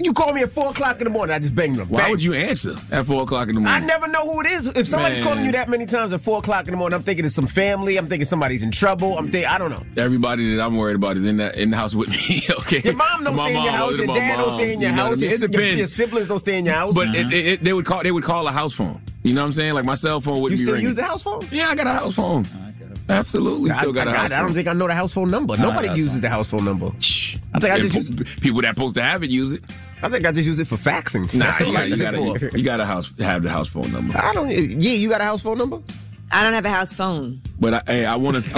You call me at 4 o'clock in the morning, I just bang them. Why would you answer at 4 o'clock in the morning? I never know who it is. If somebody's calling you that many times at 4 o'clock in the morning, I'm thinking it's some family. I'm thinking somebody's in trouble. I don't know. Everybody that I'm worried about is in the house with me. Okay. Your mom don't stay in your house. Your dad don't stay in your house. It depends. Your siblings don't stay in your house. But they would call a house phone. You know what I'm saying? Like my cell phone wouldn't be ringing. You still use the house phone? Yeah, I got a house phone. Absolutely, still got a house phone. I don't think I know the house phone number. Nobody uses the house phone number. I think I just use people that supposed to have it use it. I think I just use it for faxing. Nah, you got to have the house phone number. I don't. Yeah, you got a house phone number? I don't have a house phone. But I want to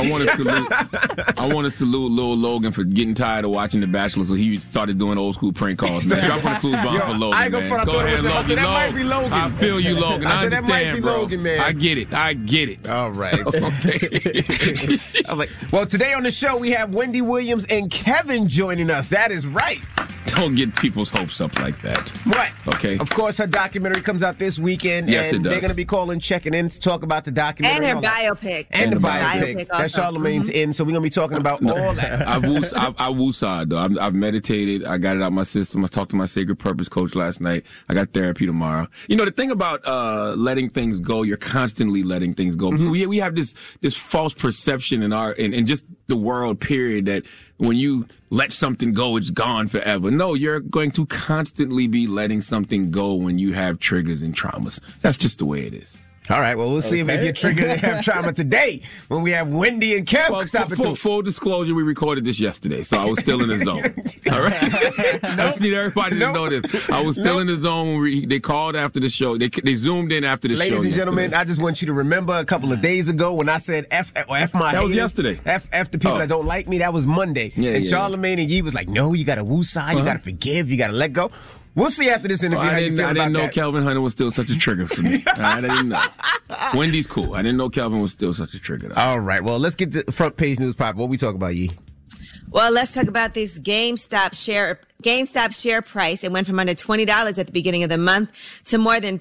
salute Lil Logan for getting tired of watching The Bachelor, so he started doing old school prank calls. Man, drop on the clues bomb for Logan, man. Go ahead, Logan. I said that might be Logan. I feel you, Logan. I understand, that might be bro. Logan, man. I get it. All right. Okay. I was like, well, today on the show we have Wendy Williams and Kevin joining us. That is right. Don't get people's hopes up like that. Right. Okay. Of course, her documentary comes out this weekend. Yes, and it does. They're going to be checking in to talk about the documentary. And her biopic. And the biopic. That Charlamagne's in, so we're going to be talking about all that. I woosah, though. I've meditated. I got it out my system. I talked to my sacred purpose coach last night. I got therapy tomorrow. You know, the thing about letting things go, you're constantly letting things go. Mm-hmm. We have this false perception in just the world, period, that when you let something go, it's gone forever. No, you're going to constantly be letting something go when you have triggers and traumas. That's just the way it is. All right, well, we'll see if you're triggered and have trauma today when we have Wendy and Kev. Well, full disclosure, we recorded this yesterday, so I was still in the zone. All right? I just need everybody to know this. I was still in the zone when they called after the show. They zoomed in after the show. Ladies and gentlemen, I just want you to remember a couple of days ago when I said F my That haters, was yesterday. F the people that don't like me, that was Monday. And Charlamagne and Yee was like, no, you got to woosah, you got to forgive, you got to let go. We'll see after this interview how you feel about that. I didn't know Kelvin Hunter was still such a trigger for me. All right, I didn't know. Wendy's cool. I didn't know Kelvin was still such a trigger, though. All right, well, let's get to front page news pop. What we talk about, Yee? Well, let's talk about this GameStop share price. It went from under $20 at the beginning of the month to more than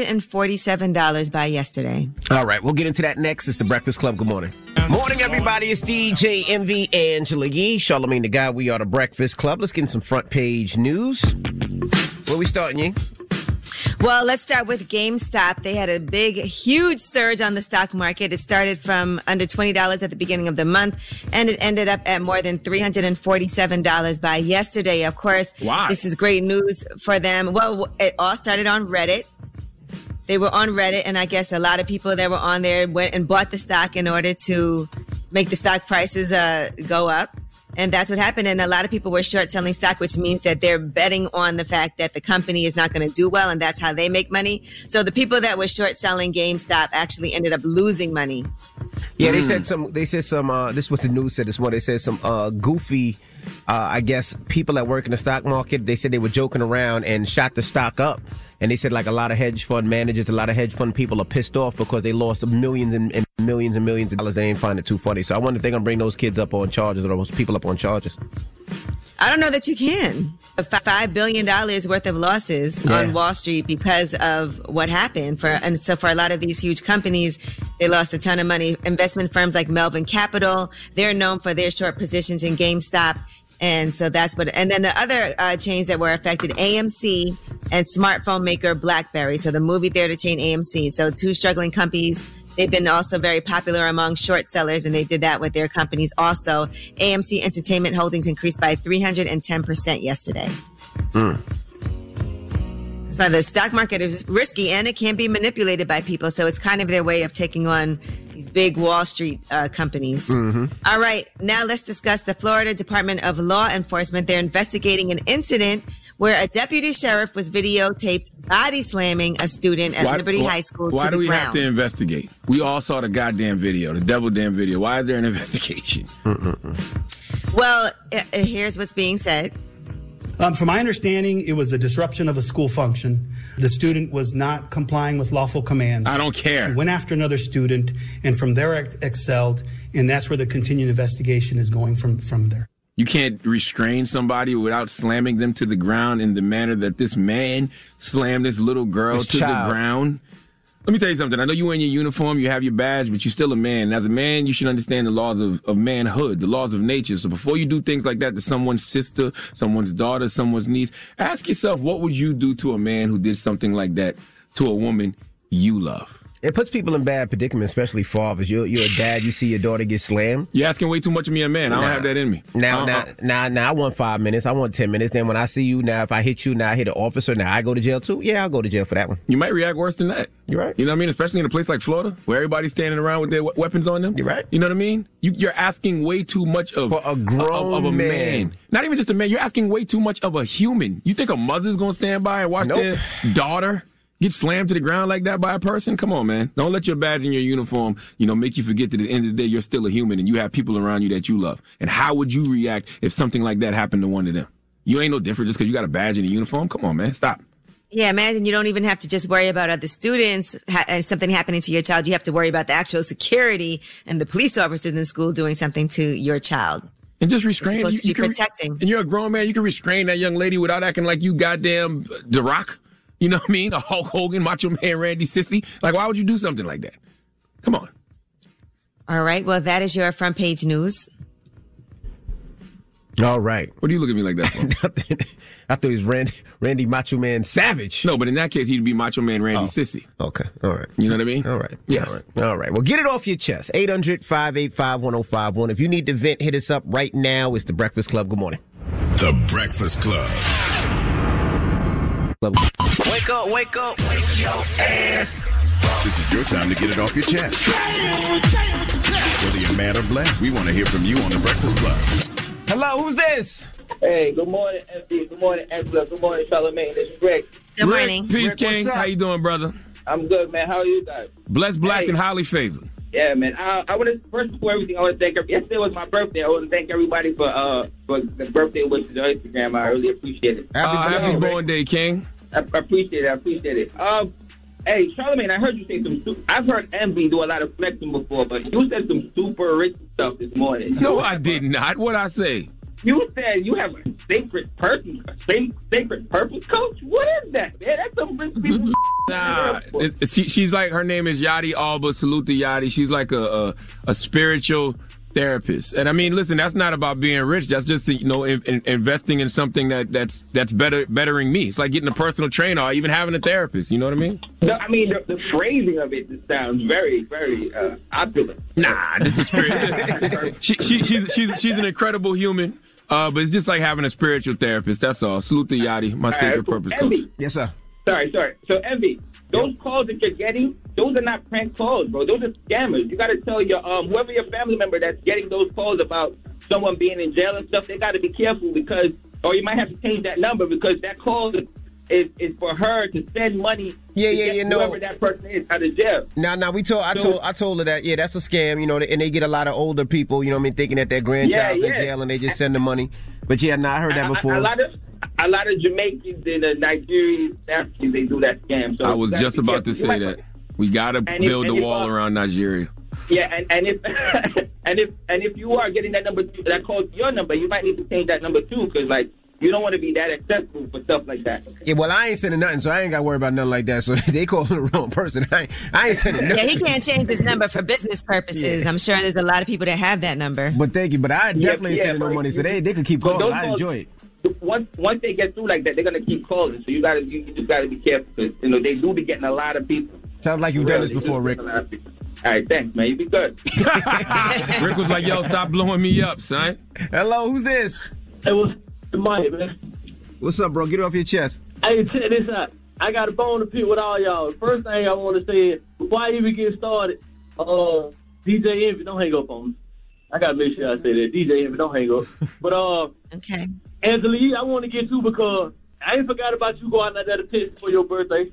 $347 by yesterday. All right, we'll get into that next. It's The Breakfast Club. Good morning. Morning, everybody. It's DJ MV, Angela Yee, Charlamagne the Guy. We are The Breakfast Club. Let's get in some front page news. Where we starting, Yee? Well, let's start with GameStop. They had a huge surge on the stock market. It started from under $20 at the beginning of the month, and it ended up at more than $347 by yesterday. Of course, This is great news for them. Well, it all started on Reddit. They were on Reddit, and I guess a lot of people that were on there went and bought the stock in order to make the stock prices go up. And that's what happened. And a lot of people were short selling stock, which means that they're betting on the fact that the company is not going to do well. And that's how they make money. So the people that were short selling GameStop actually ended up losing money. Yeah, they said some, this is what the news said this morning. They said some goofy, I guess, people that work in the stock market, they said they were joking around and shot the stock up. And they said like a lot of hedge fund managers, a lot of hedge fund people are pissed off because they lost millions and millions and millions of dollars. They ain't find it too funny. So I wonder if they're going to bring those kids up on charges or those people up on charges. I don't know that you can. $5 billion worth of losses on Wall Street because of what happened. So for a lot of these huge companies, they lost a ton of money. Investment firms like Melvin Capital, they're known for their short positions in GameStop. And so that's what, and then the other chains that were affected, AMC and smartphone maker BlackBerry. So the movie theater chain AMC. So two struggling companies. They've been also very popular among short sellers, and they did that with their companies also. AMC Entertainment Holdings increased by 310% yesterday. That's why the stock market is risky, and it can be manipulated by people. So it's kind of their way of taking on these big Wall Street companies. All right, now let's discuss the Florida Department of Law Enforcement. They're investigating an incident where a deputy sheriff was videotaped body slamming a student at Liberty High School to the ground. Why do we have to investigate? We all saw the goddamn video, the devil damn video. Why is there an investigation? Well, here's what's being said. From my understanding, it was a disruption of a school function. The student was not complying with lawful commands. I don't care. She went after another student, and from there excelled, and that's where the continuing investigation is going from there. You can't restrain somebody without slamming them to the ground in the manner that this man slammed this little girl to the ground. Let me tell you something. I know you wear your uniform, you have your badge, but you're still a man. And as a man, you should understand the laws of manhood, the laws of nature. So before you do things like that to someone's sister, someone's daughter, someone's niece, ask yourself, what would you do to a man who did something like that to a woman you love? It puts people in bad predicaments, especially fathers. You're a dad, you see your daughter get slammed. You're asking way too much of me, a man. I don't have that in me. Now, I want 5 minutes. I want 10 minutes. Then when I see you, now if I hit you, now I hit an officer, now I go to jail too? Yeah, I'll go to jail for that one. You might react worse than that. You're right. You know what I mean? Especially in a place like Florida, where everybody's standing around with their weapons on them. You're right. You know what I mean? You're asking way too much of a grown of a man. Not even just a man. You're asking way too much of a human. You think a mother's going to stand by and watch their daughter get slammed to the ground like that by a person? Come on, man. Don't let your badge and your uniform, make you forget that at the end of the day, you're still a human and you have people around you that you love. And how would you react if something like that happened to one of them? You ain't no different just because you got a badge and a uniform. Come on, man. Stop. Yeah, imagine you don't even have to just worry about other students and something happening to your child. You have to worry about the actual security and the police officers in school doing something to your child. And just restrain. You're supposed to be protecting. And you're a grown man. You can restrain that young lady without acting like you goddamn The Rock. You know what I mean? A Hulk Hogan, Macho Man Randy Sissy. Like, why would you do something like that? Come on. All right. Well, that is your front page news. All right. What do you look at me like that for? I thought he was Randy Macho Man Savage. No, but in that case, he'd be Macho Man Randy Sissy. Okay. All right. You know what I mean? All right. Yes. All right. Well, get it off your chest. 800-585-1051. If you need to vent, hit us up right now. It's The Breakfast Club. Good morning. The Breakfast Club. Wake up, wake up, wake your ass. This is your time to get it off your chest. Whether you're mad or blessed, we want to hear from you on The Breakfast Club. Hello, who's this? Hey, good morning, MD. Good morning, Angela. Good morning, Charlamagne. This is Rick. Good morning. Peace, Rick, King. How you doing, brother? I'm good, man. How are you guys? Blessed, black, and highly favored. Yeah, man. I want to, first before everything, I want to thank yesterday was my birthday. I want to thank everybody for the birthday wishes on Instagram. I really appreciate it. Happy born day, King. I appreciate it. Hey, Charlamagne, I heard you say some. I've heard Envy do a lot of flexing before, but you said some super rich stuff this morning. No, I did not. What'd I say? You said you have a sacred purpose coach? What is that, man? That's some rich people. Nah, she's like, her name is Yadi Alba. Salute to Yadi. She's like a spiritual therapist. And I mean, listen, that's not about being rich. That's just, investing in something that's bettering me. It's like getting a personal trainer or even having a therapist. You know what I mean? No, I mean, the phrasing of it just sounds very, very opulent. Nah, this is spirit. She's an incredible human. But it's just like having a spiritual therapist. That's all. Salute to Yadi, my sacred purpose coach. Yes, sir. Sorry. So, Envy, those calls that you're getting, those are not prank calls, bro. Those are scammers. You got to tell your whoever your family member that's getting those calls about someone being in jail and stuff, they got to be careful or you might have to change that number because that call is for her to send money whoever that person is out of jail. Now, I told her that, that's a scam, and they get a lot of older people, thinking that their grandchild's in jail and they just send the money. But I heard that before. A lot of Jamaicans and Nigerians, Africans, they do that scam. So I was just about to say that. We got to build a wall around Nigeria. Yeah, and if you are getting that number that calls your number, you might need to change that number too, because you don't want to be that accessible for stuff like that. Yeah, well, I ain't sending nothing, so I ain't got to worry about nothing like that. So they calling the wrong person. I ain't sending nothing. Yeah, he can't change his number for business purposes. Yeah. I'm sure there's a lot of people that have that number. But thank you. But I definitely ain't sending no money, so they could keep calling. I enjoy it. Once they get through like that, they're gonna keep calling. So you just gotta be careful because they do be getting a lot of people. Sounds like you've done this before, Rick. All right, thanks, man. You be good. Rick was like, "Yo, stop blowing me up, son." Hello, who's this? Hey, what's the money, man? What's up, bro? Get it off your chest. Hey, check this out. I got a bone to pick with all y'all. The first thing I want to say is, before I even get started, DJ Envy, don't hang up on me. I got to make sure I say that. DJ Envy, don't hang up. But, okay. Angela, I want to get to because I ain't forgot about you going out there to test for your birthday.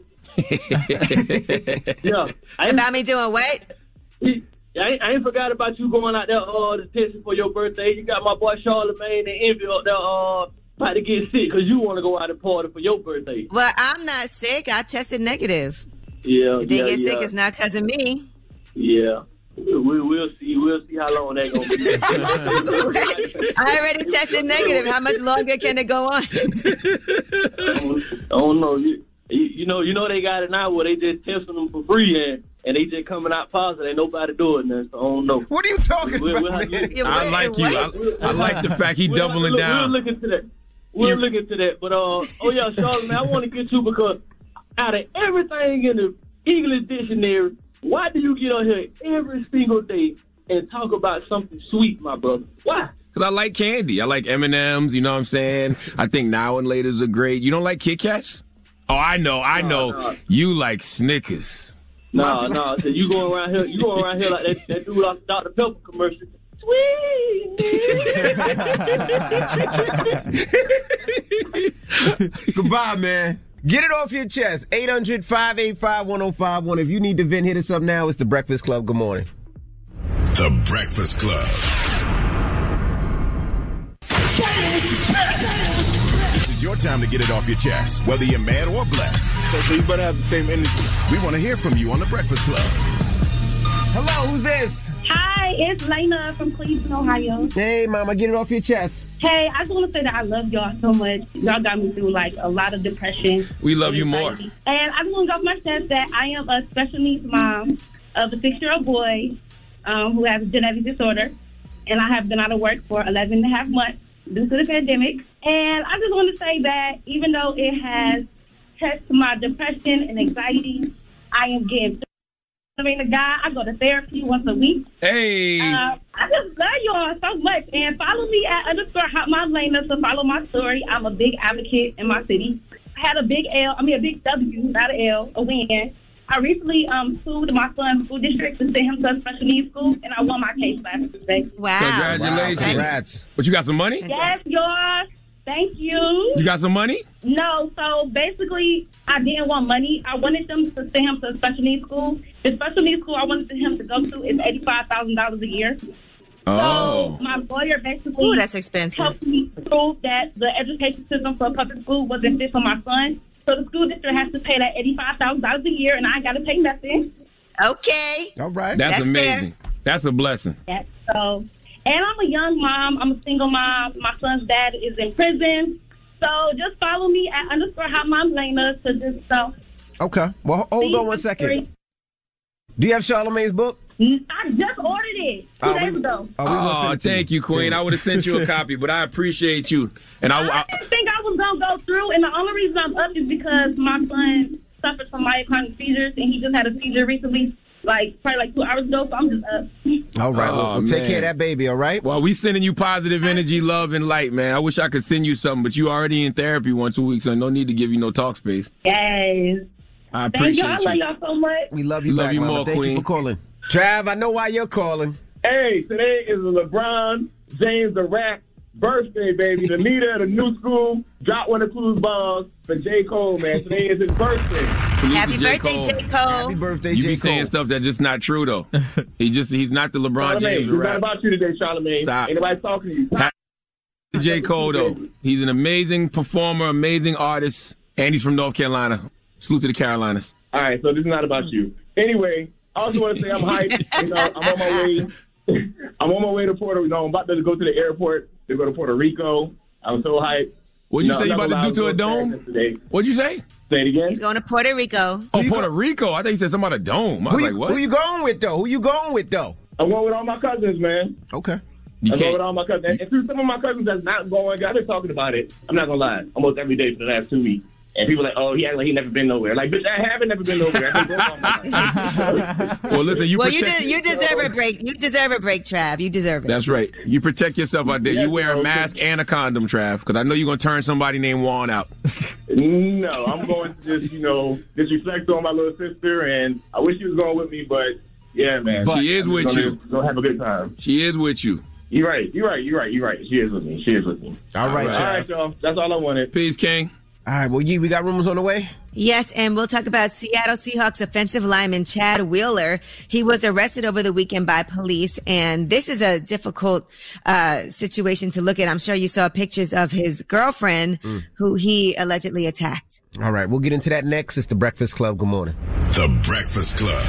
Yeah. About me doing what? I ain't forgot about you going out there to test for your birthday. You got my boy Charlamagne and Envy up there about to get sick because you want to go out and party for your birthday. Well, I'm not sick. I tested negative. Yeah. If they get sick, it's not because of me. Yeah. We'll see. We'll see how long that's going to be. I already tested negative. How much longer can it go on? I don't know. You know they got it now where they just testing them for free and they just coming out positive. Ain't nobody doing that, so I don't know. What are you talking about, man? I like you. I like the fact he doubling down. We'll look into that. We'll look into that. But, Charlamagne, I want to get you because out of everything in the English dictionary, why do you get on here every single day and talk about something sweet, my brother? Why? Because I like candy. I like M&Ms, you know what I'm saying? I think Now and Laters are great. You don't like Kit Kats? Oh, I know. No. You like Snickers. No. So you going around here like that dude off the Dr. Pepper commercial. Sweet. Goodbye, man. Get it off your chest. 800-585-1051. If you need to vent, hit us up now. It's The Breakfast Club. Good morning. The Breakfast Club. This is your time to get it off your chest, whether you're mad or blessed. So you better have the same energy. We want to hear from you on The Breakfast Club. Hello, who's this? Hi, it's Lena from Cleveland, Ohio. Hey, Mama, get it off your chest. Hey, I just want to say that I love y'all so much. Y'all got me through, a lot of depression. We love you more. And I just want to go off my chest that I am a special needs mom of a 6-year-old boy who has a genetic disorder. And I have been out of work for 11 and a half months due to the pandemic. And I just want to say that even though it has touched my depression and anxiety, I am getting the guy. I go to therapy once a week. Hey. I just love y'all so much. And follow me at _HotMomLena to follow my story. I'm a big advocate in my city. I had a big big W, not an L, a win. I recently sued my son's school district to send him to a special needs school, and I won my case last Tuesday. Wow. Congratulations. Congrats. But you got some money? Yes, y'all. Thank you. You got some money? No, so basically, I didn't want money. I wanted them to send him to a special needs school. The special needs school I wanted him to go to is $85,000 a year. Oh. So my lawyer basically that's expensive. helped me prove that the education system for public school wasn't fit for my son. So the school district has to pay that $85,000 a year, and I got to pay nothing. Okay. All right. That's Fair. amazing. That's a blessing. Yeah, so... And I'm a young mom. I'm a single mom. My son's dad is in prison. So just follow me at _HotMomLena to just Okay. Well, hold on one second. Do you have Charlamagne's book? I just ordered it 2 days ago. Oh, thank you, Queen. I would have sent you a copy, but I appreciate you. And I didn't think I was going to go through, and the only reason I'm up is because my son suffers from myocardial seizures, and he just had a seizure recently. Probably 2 hours ago, so I'm just up. All right, well, take care of that baby, all right? Well, we sending you positive energy, love, and light, man. I wish I could send you something, but you already in therapy once a week, so no need to give you no talk space. Yes. I appreciate you. I love y'all so much. We love you, love you Mama. more, Thank Queen. you for calling. Trav, I know why you're calling. Hey, today is LeBron James the Rap birthday, baby. The leader of the new school dropped one of Clues bombs for J. Cole, man. Today is his birthday. Happy birthday, J. Cole. Happy birthday, You J. be Cole. saying stuff that's just not true, though. He's not the LeBron James It's of not rap. about you today, Charlamagne. Stop. Ain't nobody talking to you. J. Cole, though. He's an amazing performer, amazing artist, and he's from North Carolina. Salute to the Carolinas. All right, so this is not about you. Anyway, I also want to say I'm hyped. I'm on my way. I'm on my way to Puerto Rico. I'm about to go to the airport to go to Puerto Rico. I'm so hyped. What'd you say you about to do to a dome? What'd you say? Say it again. He's going to Puerto Rico. Oh, Puerto Rico. I think you said something about a dome. I was like, what? Who you going with, though? I'm going with all my cousins, man. Okay. I'm going with all my cousins. And through some of my cousins that's not going, I've been talking about it. I'm not going to lie. Almost every day for the last 2 weeks. And people are like, oh, he acts like he never been nowhere. Like, bitch, I haven't never been nowhere. Well, listen, you deserve a break. You deserve a break, Trav. You deserve it. That's right. You protect yourself out there. Yes, you wear a mask and a condom, Trav, because I know you're going to turn somebody named Juan out. No, I'm going to just, just reflect on my little sister, and I wish she was going with me, but yeah, man. She is with you. Go have a good time. She is with you. You're right. She is with me. All right, All right, y'all. That's all I wanted. Peace, King. All right, well, we got rumors on the way? Yes, and we'll talk about Seattle Seahawks offensive lineman Chad Wheeler. He was arrested over the weekend by police, and this is a difficult situation to look at. I'm sure you saw pictures of his girlfriend who he allegedly attacked. All right, we'll get into that next. It's The Breakfast Club. Good morning. The Breakfast Club.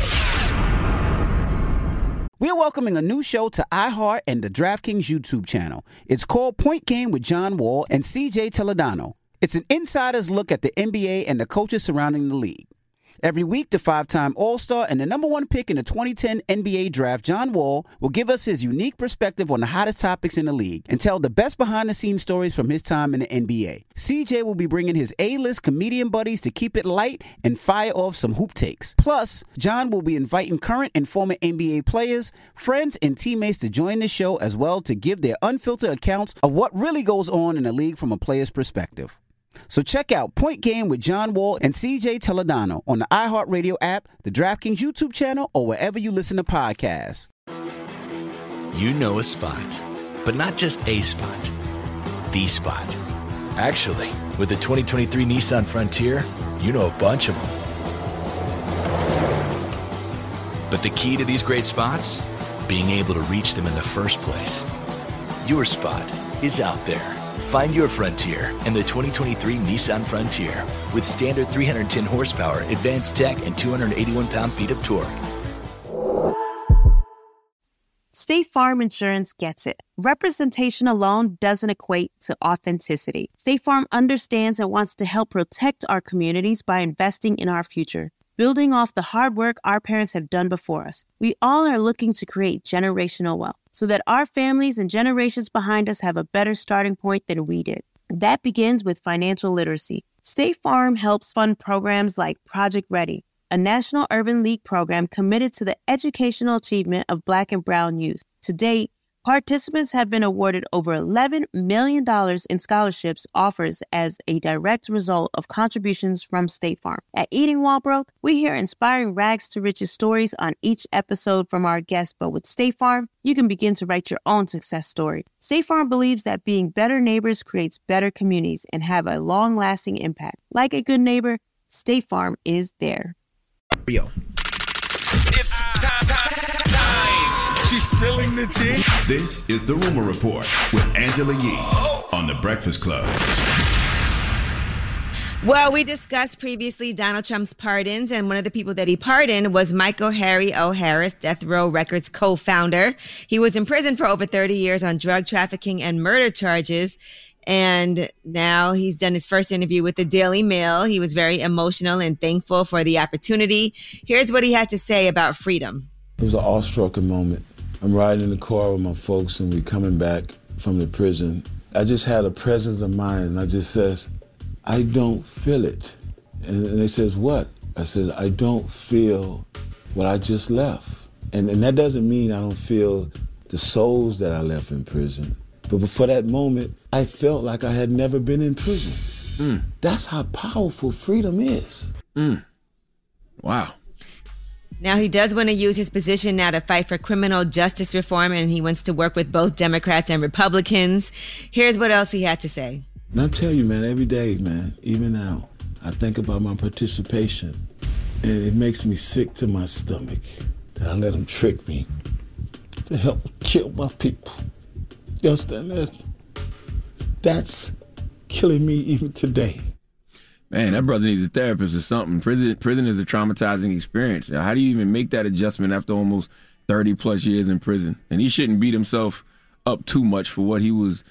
We're welcoming a new show to iHeart and the DraftKings YouTube channel. It's called Point Game with John Wall and CJ Toledano. It's an insider's look at the NBA and the coaches surrounding the league. Every week, the 5-time All-Star and the number 1 pick in the 2010 NBA Draft, John Wall, will give us his unique perspective on the hottest topics in the league and tell the best behind-the-scenes stories from his time in the NBA. CJ will be bringing his A-list comedian buddies to keep it light and fire off some hoop takes. Plus, John will be inviting current and former NBA players, friends, and teammates to join the show as well to give their unfiltered accounts of what really goes on in the league from a player's perspective. So check out Point Game with John Wall and CJ Toledano on the iHeartRadio app, the DraftKings YouTube channel, or wherever you listen to podcasts. You know a spot, but not just a spot, the spot. Actually, with the 2023 Nissan Frontier, you know a bunch of them. But the key to these great spots? Being able to reach them in the first place. Your spot is out there. Find your Frontier in the 2023 Nissan Frontier with standard 310 horsepower, advanced tech, and 281 pound-feet of torque. State Farm Insurance gets it. Representation alone doesn't equate to authenticity. State Farm understands and wants to help protect our communities by investing in our future, building off the hard work our parents have done before us. We all are looking to create generational wealth so that our families and generations behind us have a better starting point than we did. That begins with financial literacy. State Farm helps fund programs like Project Ready, a National Urban League program committed to the educational achievement of Black and Brown youth. To date, participants have been awarded over $11 million in scholarships offers as a direct result of contributions from State Farm. At Eating While Broke, we hear inspiring rags to riches stories on each episode from our guests, but with State Farm, you can begin to write your own success story. State Farm believes that being better neighbors creates better communities and have a long-lasting impact. Like a good neighbor, State Farm is there. Yo. It's time. She's spilling the tea. This is the Rumor Report with Angela Yee on The Breakfast Club. Well, we discussed previously Donald Trump's pardons, and one of the people that he pardoned was Michael Harry O. Harris, Death Row Records co-founder. He was in prison for over 30 years on drug trafficking and murder charges. And now he's done his first interview with the Daily Mail. He was very emotional and thankful for the opportunity. Here's what he had to say about freedom. It was an awe-striking moment. I'm riding in the car with my folks and we're coming back from the prison. I just had a presence of mind and I just says, I don't feel it. And they says, what? I said, I don't feel what I just left. And that doesn't mean I don't feel the souls that I left in prison. But for that moment, I felt like I had never been in prison. That's how powerful freedom is. Wow. Now, he does want to use his position now to fight for criminal justice reform, and he wants to work with both Democrats and Republicans. Here's what else he had to say. And I'll tell you, man, every day, man, even now, I think about my participation, and it makes me sick to my stomach that I let them trick me to help kill my people. You understand that? That's killing me even today. Man, that brother needs a therapist or something. Prison is a traumatizing experience. How do you even make that adjustment after almost 30 plus years in prison? And he shouldn't beat himself up too much for what he was,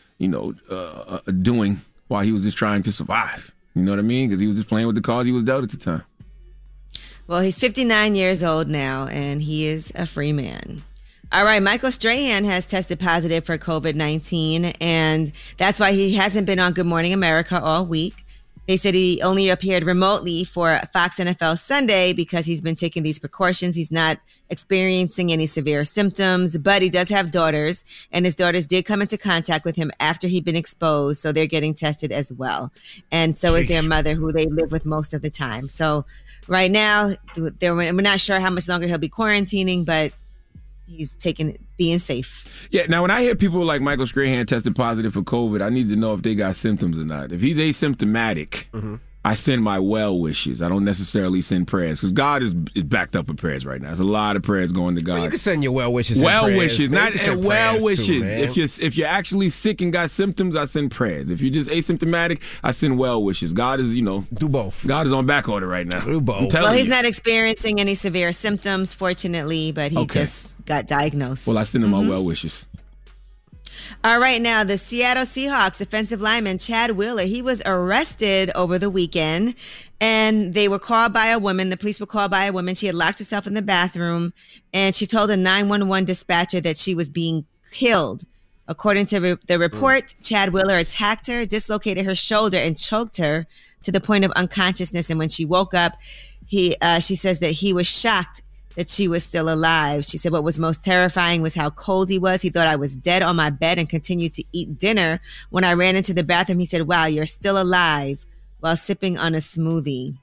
doing while he was just trying to survive. You know what I mean? Because he was just playing with the cards he was dealt at the time. Well, he's 59 years old now, and he is a free man. All right, Michael Strahan has tested positive for COVID-19, and that's why he hasn't been on Good Morning America all week. They said he only appeared remotely for Fox NFL Sunday because he's been taking these precautions. He's not experiencing any severe symptoms, but he does have daughters, and his daughters did come into contact with him after he'd been exposed, so they're getting tested as well. And so is their mother, who they live with most of the time. So right now, we're not sure how much longer he'll be quarantining, but he's being safe. Yeah, now when I hear people like Michael Strahan tested positive for COVID, I need to know if they got symptoms or not. If he's asymptomatic, I send my well wishes. I don't necessarily send prayers because God is backed up with prayers right now. There's a lot of prayers going to God. Well, you can send your well wishes. Well and wishes, prayers, not well wishes. Too, if you're actually sick and got symptoms, I send prayers. If you're just asymptomatic, I send well wishes. God is, do both. God is on back order right now. Do both. Well, he's not experiencing any severe symptoms, fortunately, but he just got diagnosed. Well, I send him my well wishes. All right, now the Seattle Seahawks offensive lineman Chad Wheeler, he was arrested over the weekend, and they were called by a woman. The police were called by a woman. She had locked herself in the bathroom, and she told a 911 dispatcher that she was being killed. According to the report, Chad Wheeler attacked her, dislocated her shoulder, and choked her to the point of unconsciousness. And when she woke up, she says that he was shocked that she was still alive. She said what was most terrifying was how cold he was. He thought I was dead on my bed and continued to eat dinner. When I ran into the bathroom, he said, "Wow, you're still alive," while sipping on a smoothie.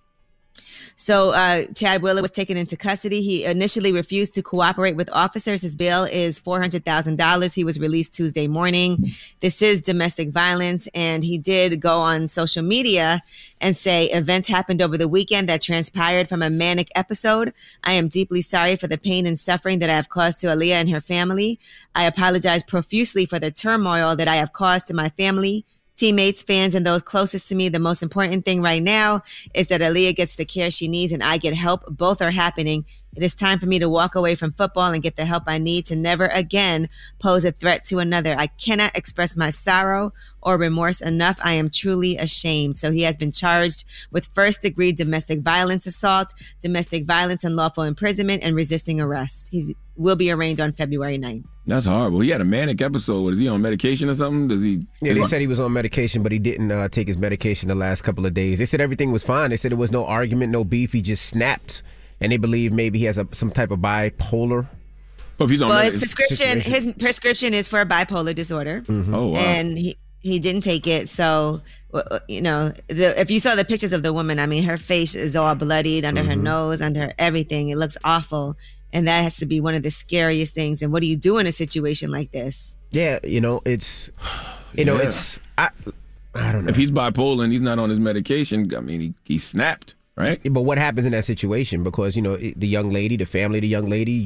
So Chad Wheeler was taken into custody. He initially refused to cooperate with officers. His bail is $400,000. He was released Tuesday morning. This is domestic violence. And he did go on social media and say events happened over the weekend that transpired from a manic episode. I am deeply sorry for the pain and suffering that I have caused to Aaliyah and her family. I apologize profusely for the turmoil that I have caused to my family, teammates, fans, and those closest to me. The most important thing right now is that Aaliyah gets the care she needs and I get help. Both are happening. It is time for me to walk away from football and get the help I need to never again pose a threat to another. I cannot express my sorrow or remorse enough. I am truly ashamed. So he has been charged with first-degree domestic violence assault, domestic violence, unlawful imprisonment, and resisting arrest. He will be arraigned on February 9th. That's horrible. He had a manic episode. Was he on medication or something? Yeah, they said he was on medication, but he didn't take his medication the last couple of days. They said everything was fine. They said there was no argument, no beef. He just snapped. And they believe maybe he has some type of bipolar. Well, if he's on his prescription is for a bipolar disorder. Mm-hmm. Oh, wow. And he didn't take it. So, if you saw the pictures of the woman, I mean, her face is all bloodied under her nose, under everything. It looks awful. And that has to be one of the scariest things. And what do you do in a situation like this? Yeah, it's, I don't know. If he's bipolar and he's not on his medication, I mean, he snapped. Right. But what happens in that situation? Because, the young lady, the family of the young lady,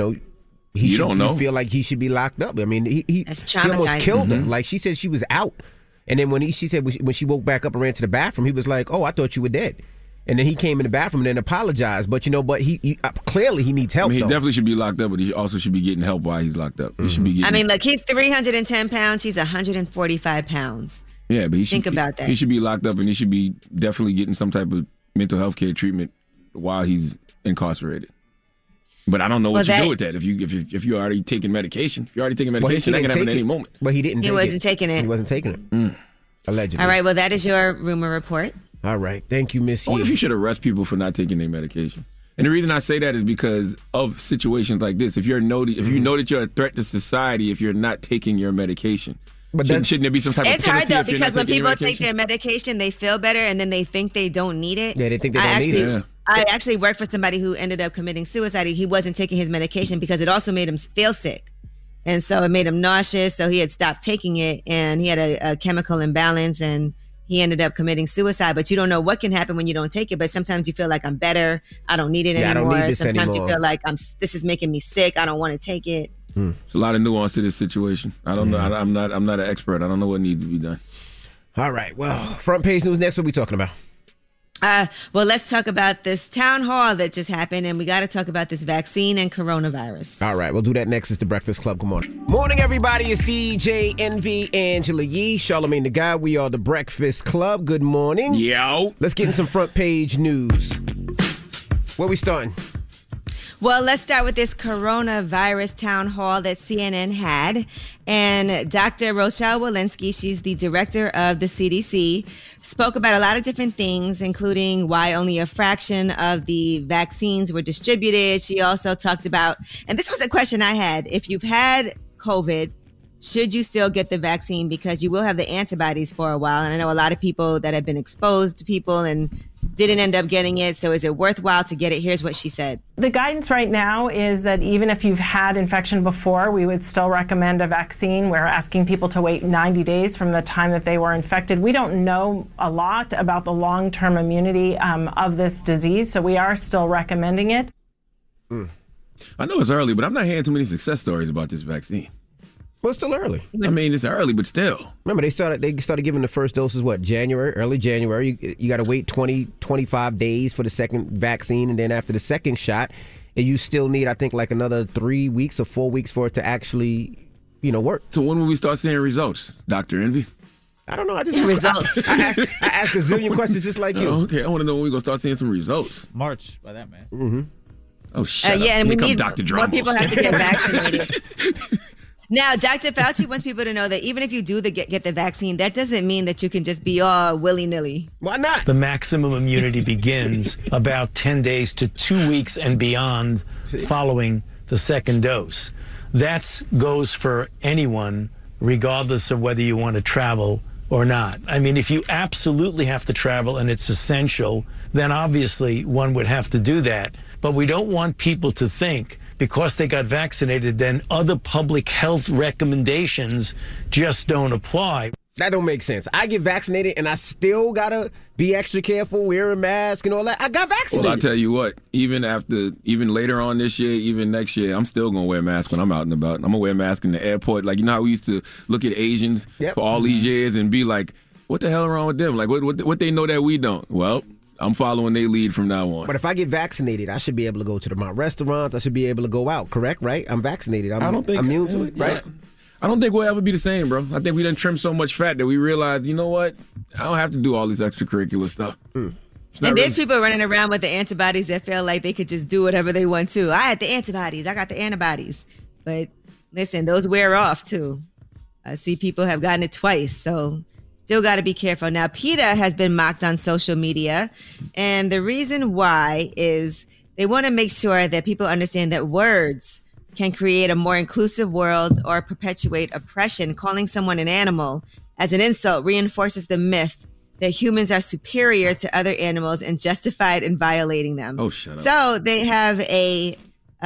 he don't feel like he should be locked up. I mean, he almost killed her. Like, she said she was out. And then she said when she woke back up and ran to the bathroom, he was like, "Oh, I thought you were dead." And then he came in the bathroom and then apologized. But, he clearly he needs help. I mean, he definitely should be locked up, but he also should be getting help while he's locked up. He should be getting. I mean, look, he's 310 pounds. He's 145 pounds. Yeah, but think about that. He should be locked up and he should be definitely getting some type of mental health care treatment while he's incarcerated. But I don't know what you do with that. If you're already taking medication, that can happen at any moment. But he didn't. He wasn't taking it. He wasn't taking it. Allegedly. All right. Well, that is your rumor report. All right. Thank you, Miss. I wonder if you should arrest people for not taking their medication. And the reason I say that is because of situations like this. If you know that you're a threat to society, if you're not taking your medication. But shouldn't there be some type of penalty? It's hard though because when people take their medication, they feel better, and then they think they don't need it. Yeah, they think they don't need it. Yeah. I actually worked for somebody who ended up committing suicide. He wasn't taking his medication because it also made him feel sick, and so it made him nauseous. So he had stopped taking it, and he had a chemical imbalance, and he ended up committing suicide. But you don't know what can happen when you don't take it. But sometimes you feel like I'm better. I don't need it anymore. I don't need this sometimes anymore. You feel like this is making me sick. I don't want to take it. There's a lot of nuance to this situation. I don't know. I'm not an expert. I don't know what needs to be done. All right. Well, front page news next. What are we talking about? Well, let's talk about this town hall that just happened, and we got to talk about this vaccine and coronavirus. All right. We'll do that next. It's The Breakfast Club. Good morning. Morning, everybody. It's DJ Envy, Angela Yee, Charlamagne the Guy. We are The Breakfast Club. Good morning. Yo. Let's get in some front page news. Where we starting? Well, let's start with this coronavirus town hall that CNN had. And Dr. Rochelle Walensky, she's the director of the CDC, spoke about a lot of different things, including why only a fraction of the vaccines were distributed. She also talked about, and this was a question I had, if you've had COVID, should you still get the vaccine? Because you will have the antibodies for a while. And I know a lot of people that have been exposed to people and didn't end up getting it. So is it worthwhile to get it? Here's what she said. The guidance right now is that even if you've had infection before, we would still recommend a vaccine. We're asking people to wait 90 days from the time that they were infected. We don't know a lot about the long-term immunity of this disease, so we are still recommending it. I know it's early, but I'm not hearing too many success stories about this vaccine. Well, it's still early. I mean, it's early, but still. Remember, they started giving the first doses, early January. You got to wait 25 days for the second vaccine. And then after the second shot, you still need, I think, like another 3 weeks or 4 weeks for it to actually work. So when will we start seeing results, Dr. Envy? I don't know. I just results. I ask a zillion questions just like you. Oh, okay, I want to know when we're going to start seeing some results. March by that, man. Mm-hmm. Oh, shut up. Yeah, and Here we come need Dr. more Dramos. people have to get vaccinated. Now, Dr. Fauci wants people to know that even if you do get the vaccine, that doesn't mean that you can just be all willy-nilly. Why not? The maximum immunity begins about 10 days to 2 weeks and beyond following the second dose. That goes for anyone, regardless of whether you want to travel or not. I mean, if you absolutely have to travel and it's essential, then obviously one would have to do that. But we don't want people to think because they got vaccinated, then other public health recommendations just don't apply. That don't make sense. I get vaccinated and I still gotta be extra careful, wear a mask and all that. I got vaccinated. Well, I tell you what, even later on this year, even next year, I'm still gonna wear a mask when I'm out and about. I'm gonna wear a mask in the airport. Like, you know how we used to look at Asians for all these years and be like, what the hell wrong with them? Like, what they know that we don't? Well, I'm following their lead from now on. But if I get vaccinated, I should be able to go to my restaurants. I should be able to go out, correct? Right? I'm vaccinated. I don't think immune to it, right? I don't think we'll ever be the same, bro. I think we done trimmed so much fat that we realize, you know what? I don't have to do all this extracurricular stuff. And there's people running around with the antibodies that feel like they could just do whatever they want to. I had the antibodies. I got the antibodies. But listen, those wear off too. I see people have gotten it twice. So still got to be careful. Now, PETA has been mocked on social media. And the reason why is they want to make sure that people understand that words can create a more inclusive world or perpetuate oppression. Calling someone an animal as an insult reinforces the myth that humans are superior to other animals and justified in violating them. Oh, shut up. So they have a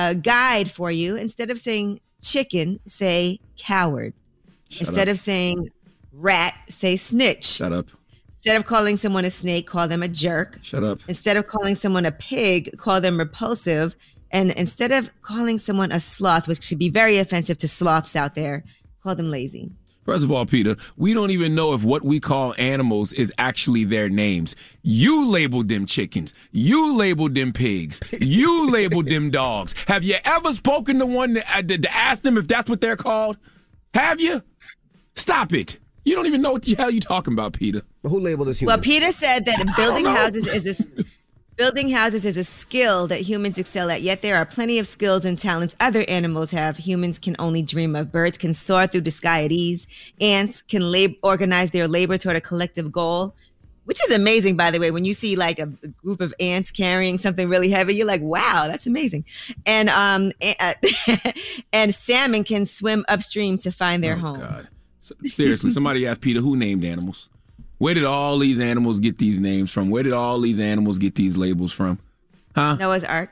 guide for you. Instead of saying chicken, say coward. Instead of saying rat, say snitch. Shut up. Instead of calling someone a snake, call them a jerk. Shut up. Instead of calling someone a pig, call them repulsive. And instead of calling someone a sloth, which should be very offensive to sloths out there, call them lazy. First of all, Peter, we don't even know if what we call animals is actually their names. You labeled them chickens. You labeled them pigs. You labeled them dogs. Have you ever spoken to one to ask them if that's what they're called? Have you? Stop it. You don't even know what the hell you're talking about, Peter. Who labeled us humans? Well, Peter said that building houses is a skill that humans excel at, yet there are plenty of skills and talents other animals have. Humans can only dream of. Birds can soar through the sky at ease. Ants can organize their labor toward a collective goal, which is amazing, by the way. When you see like a group of ants carrying something really heavy, you're like, wow, that's amazing. And and salmon can swim upstream to find their home. God. Seriously, somebody asked Peter, who named animals? Where did all these animals get these names from? Where did all these animals get these labels from? Huh? Noah's Ark.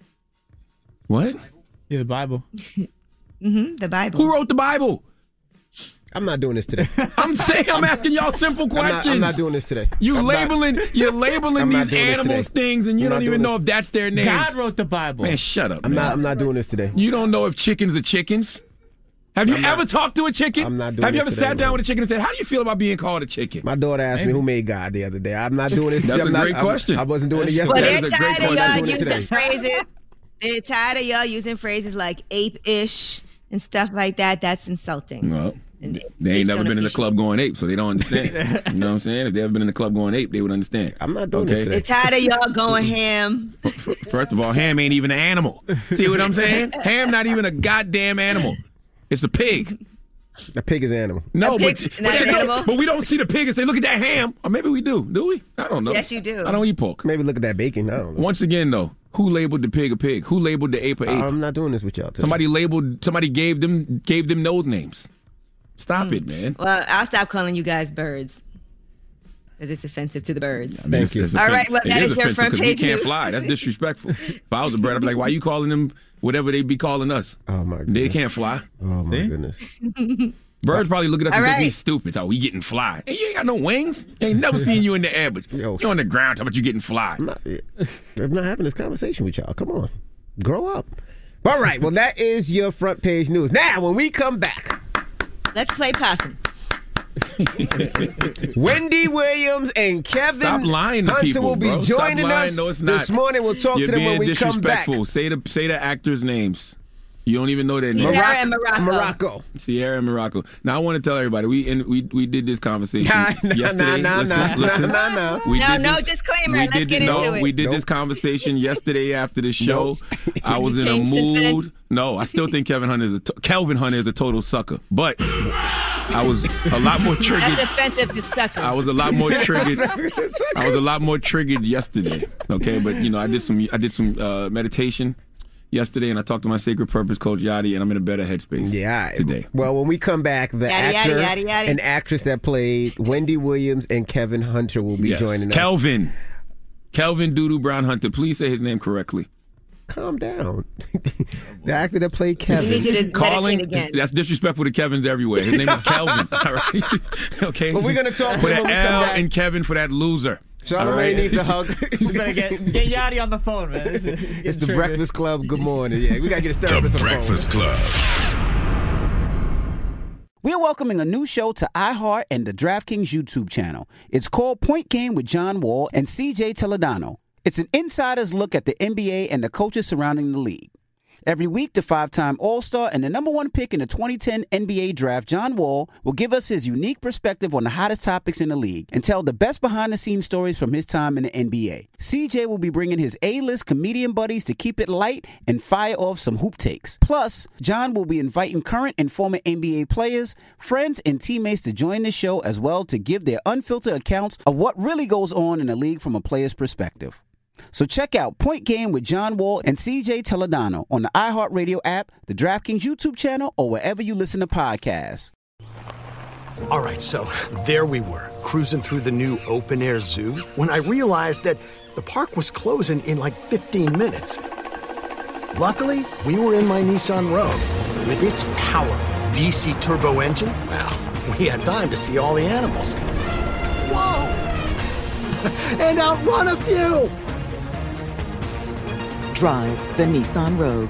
What? Yeah, the Bible. The Bible. Who wrote the Bible? I'm not doing this today. I'm asking y'all simple questions. I'm not doing this today. You're labeling these animals things, and you don't even know if that's their names. God wrote the Bible. Man, shut up, man. I'm not doing this today. You don't know if chickens are chickens? Have you ever talked to a chicken? I'm not doing Have you this ever today, sat down with a chicken and said, how do you feel about being called a chicken? My daughter asked me who made God the other day. I'm not doing this. That's a great question. I wasn't doing it yesterday. Well, they're tired of y'all using phrases. They're tired of y'all using phrases like ape-ish and stuff like that. That's insulting. Well, they ain't never been in the club going ape, so they don't understand. You know what I'm saying? If they ever been in the club going ape, they would understand. I'm not doing this today. They're tired of y'all going ham. First of all, ham ain't even an animal. See what I'm saying? Ham not even a goddamn animal. It's a pig. A pig is an animal. No, but we don't see the pig and say, look at that ham. Or maybe we do. Do we? I don't know. Yes, you do. I don't eat pork. Maybe look at that bacon. I don't know. Once again, though, who labeled the pig a pig? Who labeled the ape a ape? I'm not doing this with y'all today. Somebody gave them those names. Stop it, man. Well, I'll stop calling you guys birds because it's offensive to the birds. I mean, Thank you. All right, well, that is your front page We can't news. fly. That's disrespectful. If I was a bird, I'd be like, why are you calling them whatever they be calling us? Oh, my goodness. They can't fly. Oh, my goodness. Birds probably look at us All and think right. we stupid. Oh, we getting fly. Hey, you ain't got no wings. I ain't never seen you in the air, but you're on the ground talking about you getting fly. I'm not having this conversation with y'all. Come on. Grow up. All right. Well, that is your front page news. Now, when we come back, let's play possum. Wendy Williams and Kevin Stop lying to Hunter people, will be bro. joining Stop lying. us No, it's not. this morning. We'll talk You're to them being when we come back. disrespectful. Say the actors' names. You don't even know their name. Sierra and Morocco. Sierra and Morocco. Now I want to tell everybody we did this conversation yesterday. No, disclaimer. Let's get into it. We did this conversation yesterday after the show. I was in a mood. No, I still think Kelvin Hunter is a total sucker. But I was a lot more triggered. That's offensive to suckers. I was a lot more triggered. I was a lot more triggered yesterday. Okay, but I did some meditation yesterday, and I talked to my Sacred Purpose coach Yadi, and I'm in a better headspace today. Well, when we come back, the actor and actress that played Wendy Williams and Kevin Hunter will be joining us. Kelvin Doodoo Brown Hunter. Please say his name correctly. Calm down. The actor that played Kevin. We need you to meditate again. That's disrespectful to Kevins everywhere. His name is Kelvin. All right. Okay. But we're gonna talk for to him that when we come L back. and Kevin for that loser. Charlamagne needs a hug. You better get Yachty on the phone, man. It's the Breakfast Club. Good morning. Yeah, we gotta get a therapist The on the Breakfast Club. We're welcoming a new show to iHeart and the DraftKings YouTube channel. It's called Point Game with John Wall and CJ Toledano. It's an insider's look at the NBA and the coaches surrounding the league. Every week, the 5-time All-Star and the number 1 pick in the 2010 NBA Draft, John Wall, will give us his unique perspective on the hottest topics in the league and tell the best behind-the-scenes stories from his time in the NBA. CJ will be bringing his A-list comedian buddies to keep it light and fire off some hoop takes. Plus, John will be inviting current and former NBA players, friends, and teammates to join the show as well to give their unfiltered accounts of what really goes on in the league from a player's perspective. So check out Point Game with John Wall and CJ Toledano on the iHeartRadio app, the DraftKings YouTube channel, or wherever you listen to podcasts. All right, so there we were, cruising through the new open-air zoo, when I realized that the park was closing in like 15 minutes. Luckily, we were in my Nissan Rogue. With its powerful VC turbo engine, well, we had time to see all the animals. Whoa! And outrun a few! Drive the Nissan Rogue.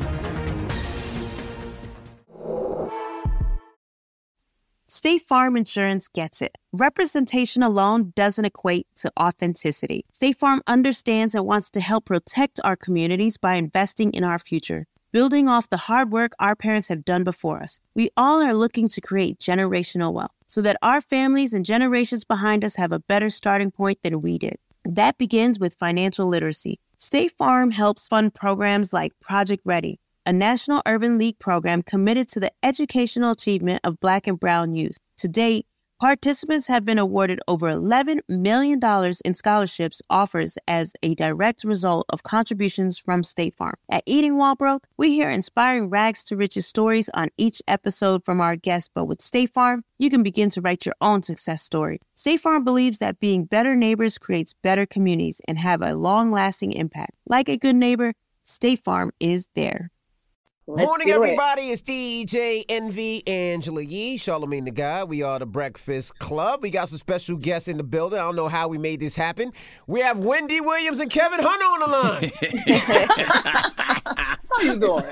State Farm Insurance gets it. Representation alone doesn't equate to authenticity. State Farm understands and wants to help protect our communities by investing in our future, building off the hard work our parents have done before us. We all are looking to create generational wealth so that our families and generations behind us have a better starting point than we did. That begins with financial literacy. State Farm helps fund programs like Project Ready, a National Urban League program committed to the educational achievement of Black and Brown youth. To date, participants have been awarded over $11 million in scholarships offers as a direct result of contributions from State Farm. At Eating While Broke, we hear inspiring rags to riches stories on each episode from our guests, but with State Farm, you can begin to write your own success story. State Farm believes that being better neighbors creates better communities and have a long-lasting impact. Like a good neighbor, State Farm is there. Morning, everybody. It's DJ Envy, Angela Yee, Charlamagne the Guy. We are the Breakfast Club. We got some special guests in the building. I don't know how we made this happen. We have Wendy Williams and Kevin Hunter on the line. How you doing?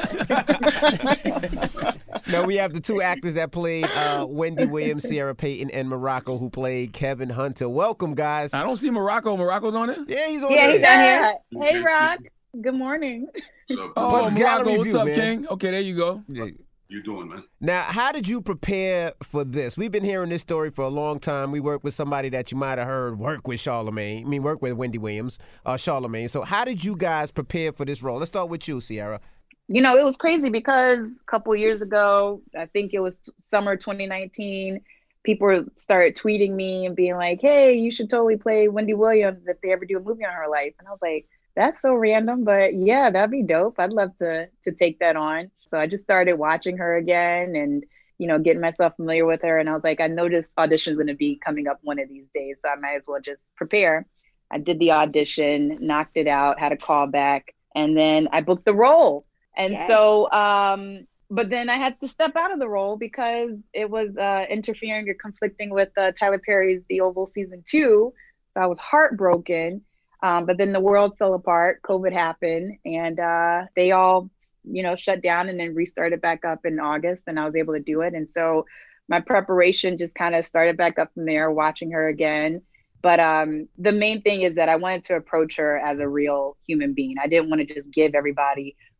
No, we have the two actors that played Wendy Williams, Sierra Payton, and Morocco, who played Kevin Hunter. Welcome, guys. I don't see Morocco. Morocco's on it? Yeah, he's on Yeah, there. he's on here. Hey, Rock. Good morning. Oh, Morocco, what's up, man? King? Okay, there you go. You doing, man? Now, how did you prepare for this? We've been hearing this story for a long time. We work with somebody that you might have heard work with work with Wendy Williams, Charlamagne. So how did you guys prepare for this role? Let's start with you, Sierra. You know, it was crazy because a couple of years ago, I think it was summer 2019, people started tweeting me and being like, hey, you should totally play Wendy Williams if they ever do a movie on her life. And I was like, that's so random, but yeah, that'd be dope. I'd love to take that on. So I just started watching her again and, you know, getting myself familiar with her. And I was like, I know this audition's going to be coming up one of these days, so I might as well just prepare. I did the audition, knocked it out, had a call back, and then I booked the role. And so, but then I had to step out of the role because it was interfering or conflicting with Tyler Perry's The Oval season 2. So I was heartbroken. But then the world fell apart, COVID happened, and they all, you know, shut down and then restarted back up in August, and I was able to do it. And so my preparation just kind of started back up from there, watching her again. But the main thing is that I wanted to approach her as a real human being. I didn't want to just give everybody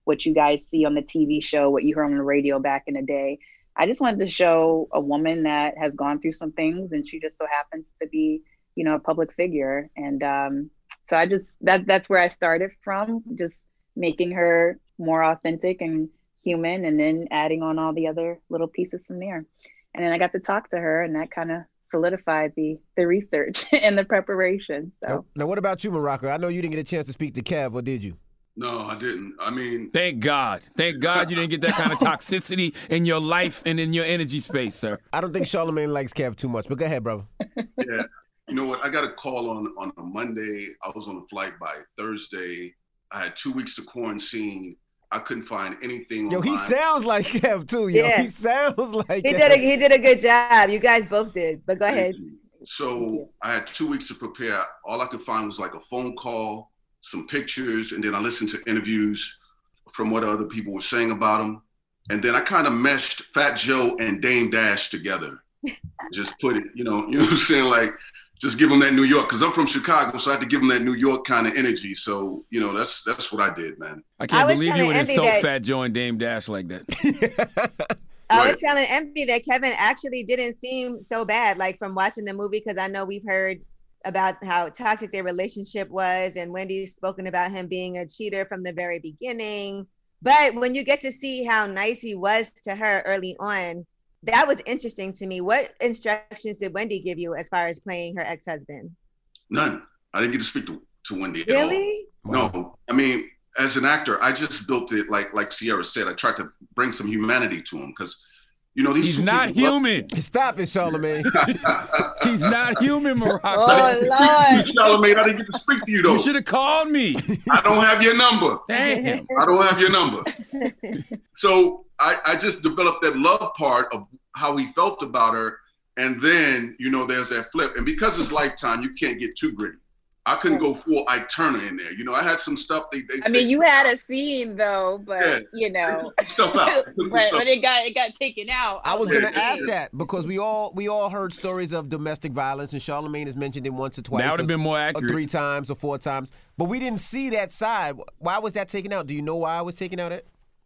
what you guys see on the TV show, what you heard on the radio back in the day. I just wanted to show a woman that has gone through some things, and she just so happens to be, you know, a public figure. And so I just, that's where I started from, just making her more authentic and human, and then adding on all the other little pieces from there. And then I got to talk to her, and that kind of solidified the research and the preparation. So now, what about you, Morocco? I know you didn't get a chance to speak to Kev, or did you? No, I didn't. I mean, thank God you didn't get that kind of toxicity in your life and in your energy space, sir. I don't think Charlamagne likes Kev too much, but go ahead, brother. Yeah, you know what? I got a call on a Monday. I was on a flight by Thursday. I had 2 weeks to quarantine. I couldn't find anything. Yo, online. he sounds like Kev too. Yo, Yeah. he sounds like He Kev. did a good job. You guys both did. But go ahead. So I had 2 weeks to prepare. All I could find was like a phone call, some pictures, and then I listened to interviews from what other people were saying about him. And then I kind of meshed Fat Joe and Dame Dash together. Just put it, you know what I'm saying? Like, just give him that New York, because I'm from Chicago, so I had to give him that New York kind of energy. So, you know, that's what I did, man. I can't believe you would insult Fat Joe and Dame Dash like that. I was telling Envy that Kevin actually didn't seem so bad, like from watching the movie, because I know we've heard about how toxic their relationship was, and Wendy's spoken about him being a cheater from the very beginning. But when you get to see how nice he was to her early on, that was interesting to me. What instructions did Wendy give you as far as playing her ex-husband? None. I didn't get to speak to Wendy at Really? all. No. I mean, as an actor, I just built it like Sierra said. I tried to bring some humanity to him because, you know, He's not human. Stop it, Charlamagne. He's not human, Morocco. Oh, Lord. Charlamagne, I didn't get to speak to you, though. You should have called me. I don't have your number. Damn. I don't have your number. So I just developed that love part of how he felt about her. And then, you know, there's that flip. And because it's Lifetime, you can't get too gritty. I couldn't go full Ike Turner in there. You know, I had some stuff. I mean, you had a scene though, but Yeah. you know, stuff out. but it got taken out. I was gonna ask that because we all heard stories of domestic violence, and Charlamagne has mentioned it once or twice. That would have been more or accurate. 3 times or 4 times, but we didn't see that side. Why was that taken out? Do you know why it was taken out?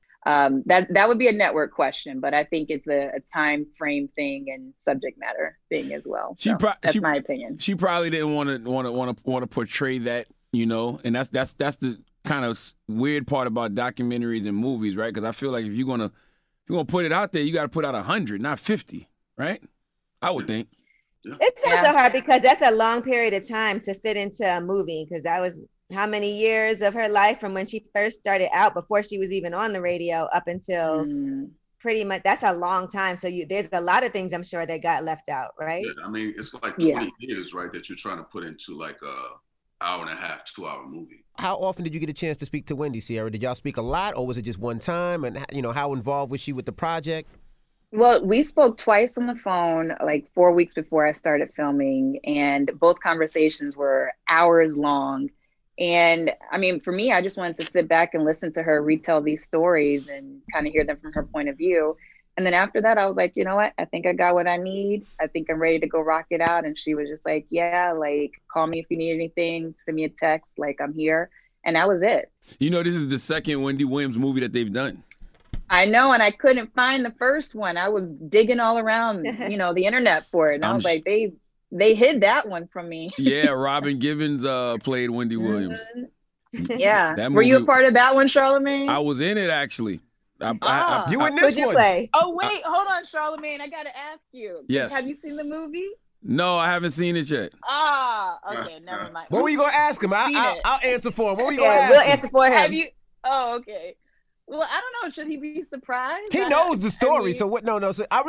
That would be a network question, but I think it's a time frame thing and subject matter thing as well. That's my opinion. She probably didn't want to portray that, you know, and that's the kind of weird part about documentaries and movies, right? Because I feel like if you're gonna put it out there, you got to put out 100, not 50, right? I would think. It's also hard because that's a long period of time to fit into a movie, because that was how many years of her life from when she first started out before she was even on the radio up until pretty much, that's a long time. So there's a lot of things I'm sure that got left out, right? Yeah, I mean, it's like 20 years, right, that you're trying to put into like a hour and a half, 2-hour movie. How often did you get a chance to speak to Wendy, Sierra? Did y'all speak a lot, or was it just one time? And, you know, how involved was she with the project? Well, we spoke twice on the phone, like 4 weeks before I started filming, and both conversations were hours long. And I mean, for me, I just wanted to sit back and listen to her retell these stories and kind of hear them from her point of view. And then after that, I was like, you know what? I think I got what I need. I think I'm ready to go rock it out. And she was just like, yeah, like, call me if you need anything. Send me a text. Like, I'm here. And that was it. You know, this is the second Wendy Williams movie that they've done. I know. And I couldn't find the first one. I was digging all around, you know, the internet for it. And I was like, they hid that one from me. Yeah, Robin Givens played Wendy Williams. Yeah. Were you a part of that one, Charlamagne? I was in it, actually. You in this one? Play? Oh, wait. Hold on, Charlamagne. I got to ask you. Yes. Have you seen the movie? No, I haven't seen it yet. Okay. Never mind. What were you going to ask him? I'll answer for him. What were you going to ask We'll him? answer for him. Have you? Oh, okay. Well, I don't know. Should he be surprised? He knows the story, so what? No. So I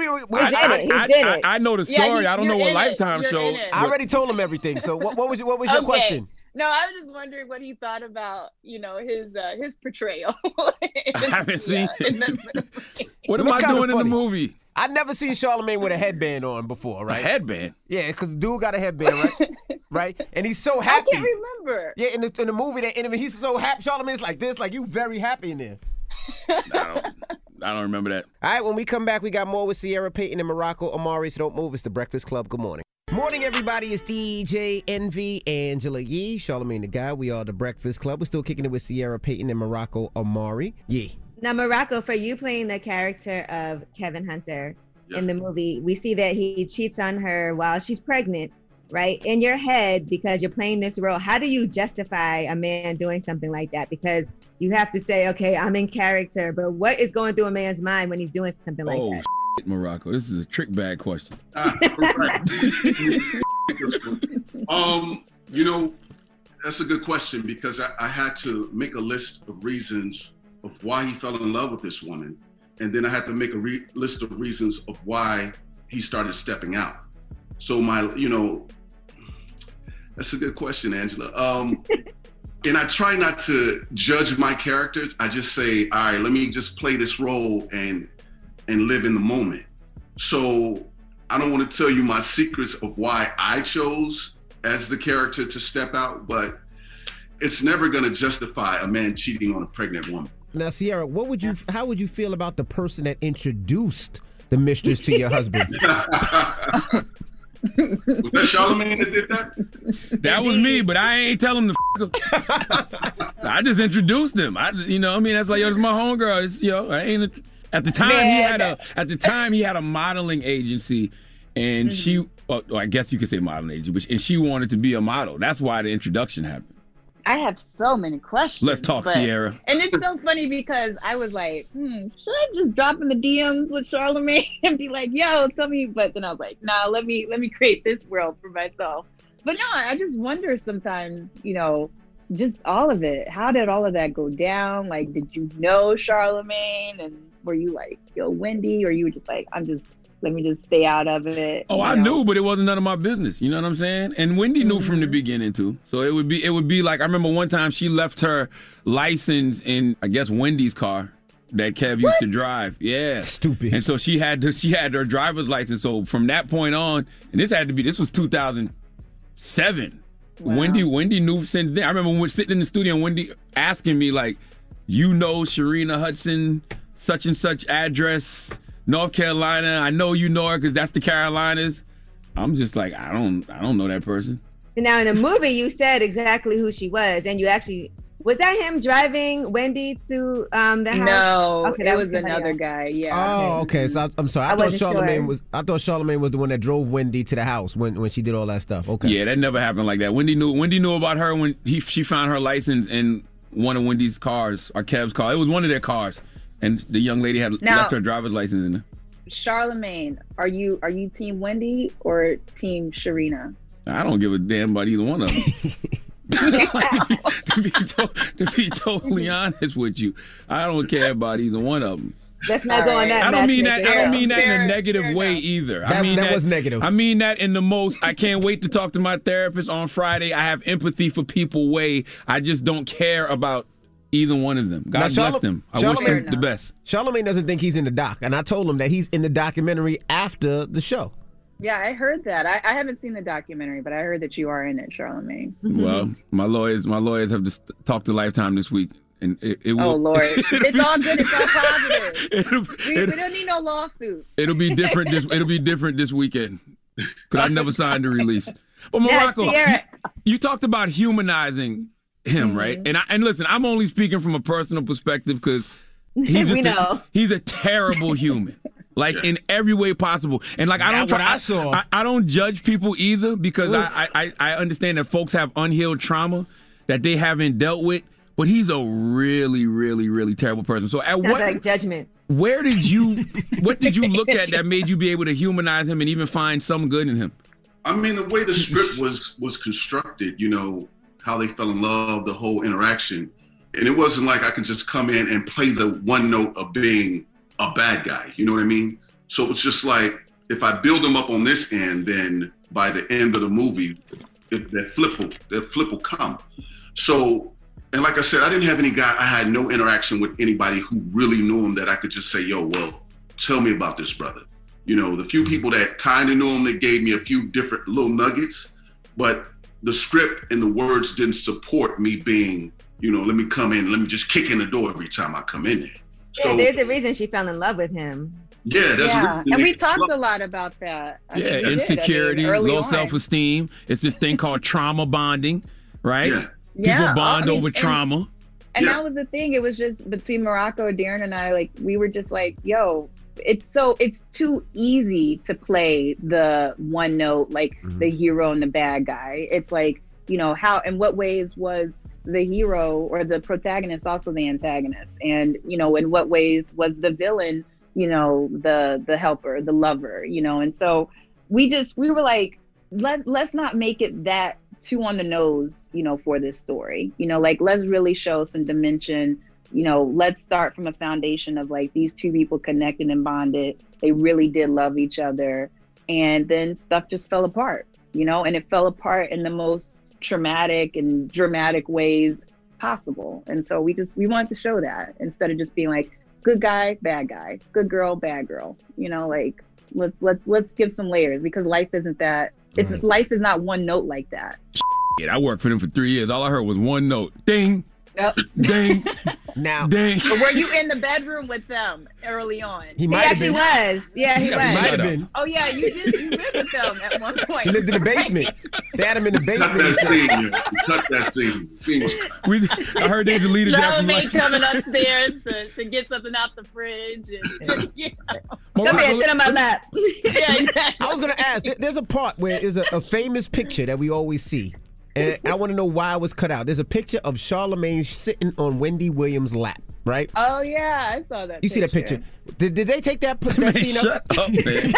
know the story. I don't know what Lifetime show. I already told him everything. So what was your question? No, I was just wondering what he thought about, you know, his portrayal. I haven't seen it. What am I doing in the movie? I've never seen Charlamagne with a headband on before, right? A headband? Yeah, because dude got a headband, right? Right? And he's so happy. I can't remember. Yeah, in the movie, that interview, he's so happy. Charlamagne's like this, like you very happy in there. I don't remember that. All right, when we come back, we got more with Sierra Payton and Morocco Amari, so don't move. It's The Breakfast Club. Good morning. Morning, everybody. It's DJ Envy, Angela Yee, Charlamagne the Guy. We are the Breakfast Club. We're still kicking it with Sierra Payton and Morocco Amari. Yeah. Now, Morocco, for you playing the character of Kevin Hunter in the movie, we see that he cheats on her while she's pregnant, right? In your head, because you're playing this role, how do you justify a man doing something like that? Because you have to say, okay, I'm in character, but what is going through a man's mind when he's doing something like that? Morocco, this is a trick bag question. You know, that's a good question because I had to make a list of reasons of why he fell in love with this woman. And then I had to make a list of reasons of why he started stepping out. So that's a good question, Angela. And I try not to judge my characters. I just say, all right, let me just play this role and live in the moment. So I don't want to tell you my secrets of why I chose as the character to step out, but it's never going to justify a man cheating on a pregnant woman. Now, Sierra, how would you feel about the person that introduced the mistress to your husband? Was that Charlamagne that did that? That was me, but I ain't tell him to I just introduced him. That's like, yo, this is my homegirl. It's, I ain't. At the time, he had a modeling agency, and she, I guess you could say modeling agency, and she wanted to be a model. That's why the introduction happened. I have so many questions. Let's talk, Sierra. And it's so funny because I was like, should I just drop in the DMs with Charlamagne and be like, yo, tell me? But then I was like, no, let me create this world for myself. But no, I just wonder sometimes, just all of it. How did all of that go down? Like, did you know Charlamagne? And were you like, yo, Wendy? Or you were just like, let me just stay out of it. Oh, I knew, but it wasn't none of my business. You know what I'm saying? And Wendy knew from the beginning too. So it would be like, I remember one time she left her license in, I guess, Wendy's car that Kev used to drive. Yeah. Stupid. And so she had her driver's license. So from that point on, and this was 2007. Wow. Wendy knew since then. I remember when we were sitting in the studio and Wendy asking me like, Sharina Hudson, such and such address, North Carolina. I know you know her because that's the Carolinas. I'm just like, I don't know that person. Now in the movie, you said exactly who she was, and you actually was that him driving Wendy to the house? No, okay, it was another guy. Yeah. Oh, okay. So I'm sorry. I thought Charlamagne was the one that drove Wendy to the house when she did all that stuff. Okay. Yeah, that never happened like that. Wendy knew about her when she found her license in one of Wendy's cars or Kev's car. It was one of their cars. And the young lady had left her driver's license in there. Charlamagne, are you team Wendy or team Sharina? I don't give a damn about either one of them. to be totally honest with you, I don't care about either one of them. Let's not go on that. I don't mean that in a negative way either. That was negative. I mean that in the most, I can't wait to talk to my therapist on Friday. I have empathy for people way. I just don't care about either one of them. God bless them. I wish them the best. Charlamagne doesn't think he's in the doc, and I told him that he's in the documentary after the show. Yeah, I heard that. I haven't seen the documentary, but I heard that you are in it, Charlamagne. Well, my lawyers have to talk to Lifetime this week, and it will. Oh Lord, it's all good. It's all positive. We don't need no lawsuit. It'll be different. It'll be different this weekend because I never signed the release. But Morocco, you talked about humanizing him, right? And listen, I'm only speaking from a personal perspective because he's a terrible human. Like in every way possible, and like I don't judge people either because I understand that folks have unhealed trauma that they haven't dealt with. But he's a really, really, really terrible person. So at what like judgment? What did you look at that made you be able to humanize him and even find some good in him? I mean, the way the script was constructed, how they fell in love, the whole interaction, and it wasn't like I could just come in and play the one note of being a bad guy, you know what I mean? So it's just like, if I build them up on this end, then by the end of the movie, that flip will come. So, and like I said, I didn't have I had no interaction with anybody who really knew him that I could just say, yo, well, tell me about this brother. The few people that kind of knew him, that gave me a few different little nuggets, but the script and the words didn't support me being, let me come in, let me just kick in the door every time I come in there. Yeah, there's a reason she fell in love with him. Yeah, that's and we talked a lot about that. I mean, we did. Insecurity, early low on. self-esteem. It's this thing called trauma bonding, right? Yeah. People bond over trauma. And that was the thing. It was just between Morocco, Darren, and I. Like, we were just like, "Yo, it's too easy to play the one note, like the hero and the bad guy." It's like, how, in what ways was the hero or the protagonist also the antagonist, and in what ways was the villain, the helper, the lover, and so we were like, let's not make it that too on the nose, for this story, like, let's really show some dimension. Let's start from a foundation of like these two people connected and bonded. They really did love each other, and then stuff just fell apart, and it fell apart in the most traumatic and dramatic ways possible. And so we wanted to show that instead of just being like, good guy, bad guy, good girl, bad girl. Like, let's give some layers, because life isn't that. Life is not one note like that. I worked for them for 3 years. All I heard was one note. Ding. Yep. Ding. Now, ding. But were you in the bedroom with them early on? He actually was. Yeah, he was. Might have been. Oh yeah, you did. You lived with them at one point. He lived in the basement. They had him in the basement. Cut that scene. I heard they deleted that from Charlamagne coming upstairs to get something out the fridge. And, Come here, sit on my lap. Yeah, exactly. I was gonna ask. There's a part where there's a famous picture that we always see, and I want to know why it was cut out. There's a picture of Charlamagne sitting on Wendy Williams' lap, right? Oh yeah, I saw that. You see that picture? Did they take that scene Shut up, man.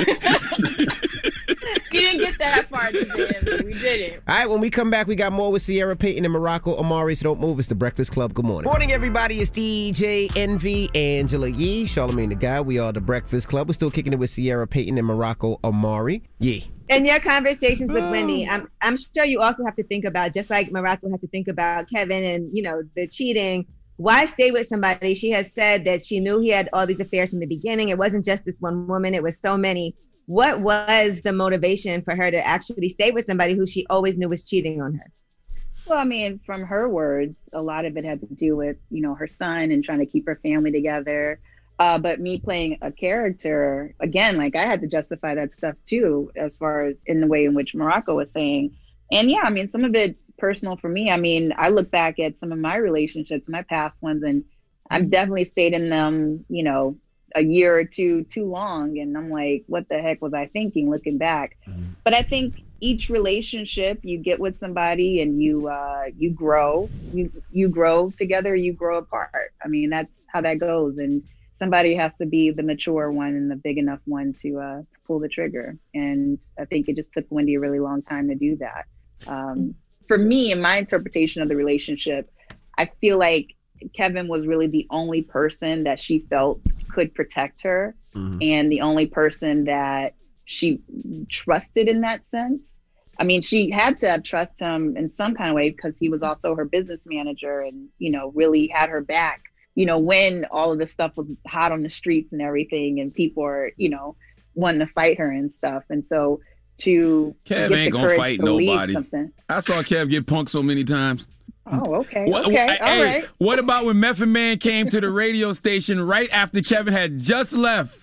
You didn't get that far today. We didn't. All right, when we come back, we got more with Sierra Payton and Morocco Amari, so don't move. It's The Breakfast Club. Good morning. Morning, everybody. It's DJ Envy, Angela Yee, Charlamagne the Guy. We are The Breakfast Club. We're still kicking it with Sierra Payton and Morocco Amari. Yeah. In your conversations with Wendy, I'm sure you also have to think about, just like Morocco had to think about Kevin and, the cheating. Why stay with somebody? She has said that she knew he had all these affairs from the beginning. It wasn't just this one woman. It was so many. What was the motivation for her to actually stay with somebody who she always knew was cheating on her? Well, I mean, from her words, a lot of it had to do with, her son and trying to keep her family together. But me playing a character, again, like, I had to justify that stuff too, as far as in the way in which Morocco was saying. And yeah, I mean, some of it's personal for me. I mean, I look back at some of my relationships, my past ones, and I've definitely stayed in them, a year or two too long. And I'm like, what the heck was I thinking looking back? But I think each relationship, you get with somebody and you grow, you grow together, you grow apart. I mean, that's how that goes. And somebody has to be the mature one and the big enough one to pull the trigger. And I think it just took Wendy a really long time to do that. For me, in my interpretation of the relationship, I feel like Kevin was really the only person that she felt could protect her, and the only person that she trusted in that sense. I mean, she had to have trust him in some kind of way because he was also her business manager and, really had her back, when all of this stuff was hot on the streets and everything and people are, wanting to fight her and stuff. And so to Kev get ain't the gonna courage fight to leave nobody. something. I saw Kev get punked so many times. Oh, okay. All right. What about when Method Man came to the radio station right after Kevin had just left?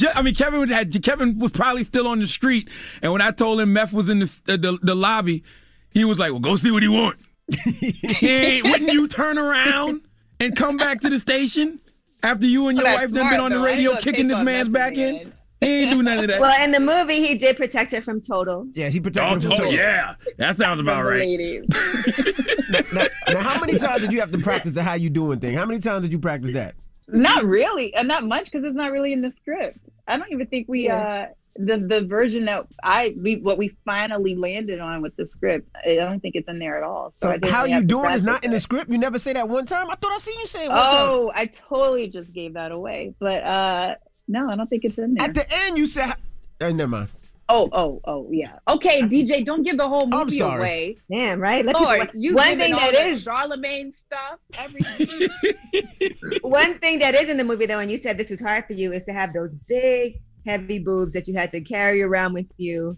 Kevin was probably still on the street, and when I told him Meth was in the lobby, he was like, "Well, go see what he want." Hey, wouldn't you turn around and come back to the station after you and your wife done been on the radio kicking this man's back in? He ain't do none of that. Well, in the movie, he did protect her from Total. Yeah, he protected her from Total. Yeah, that sounds about right. Now, how many times did you have to practice the how you doing thing? How many times did you practice that? Not really, and not much because it's not really in the script. I don't even think we the version that what we finally landed on with the script. I don't think it's in there at all. So how you doing is not in the script. You never say that one time. I thought I seen you say it one time. Oh, I totally just gave that away, but no, I don't think it's in there. At the end, you said, never mind. Oh, yeah. Okay, DJ, don't give the whole movie away. Damn, right? Lord, you one thing that is Charlamagne stuff, everything. One thing that is in the movie, though, and you said this was hard for you, is to have those big, heavy boobs that you had to carry around with you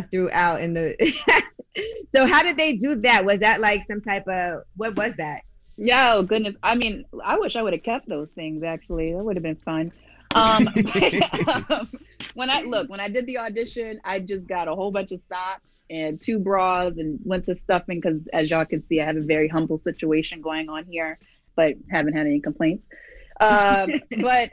throughout. So how did they do that? Was that like some type of, what was that? Yo, goodness. I mean, I wish I would have kept those things, actually. That would have been fun. When I did the audition, I just got a whole bunch of socks and 2 bras and went to stuffing because, as y'all can see, I have a very humble situation going on here, but haven't had any complaints. But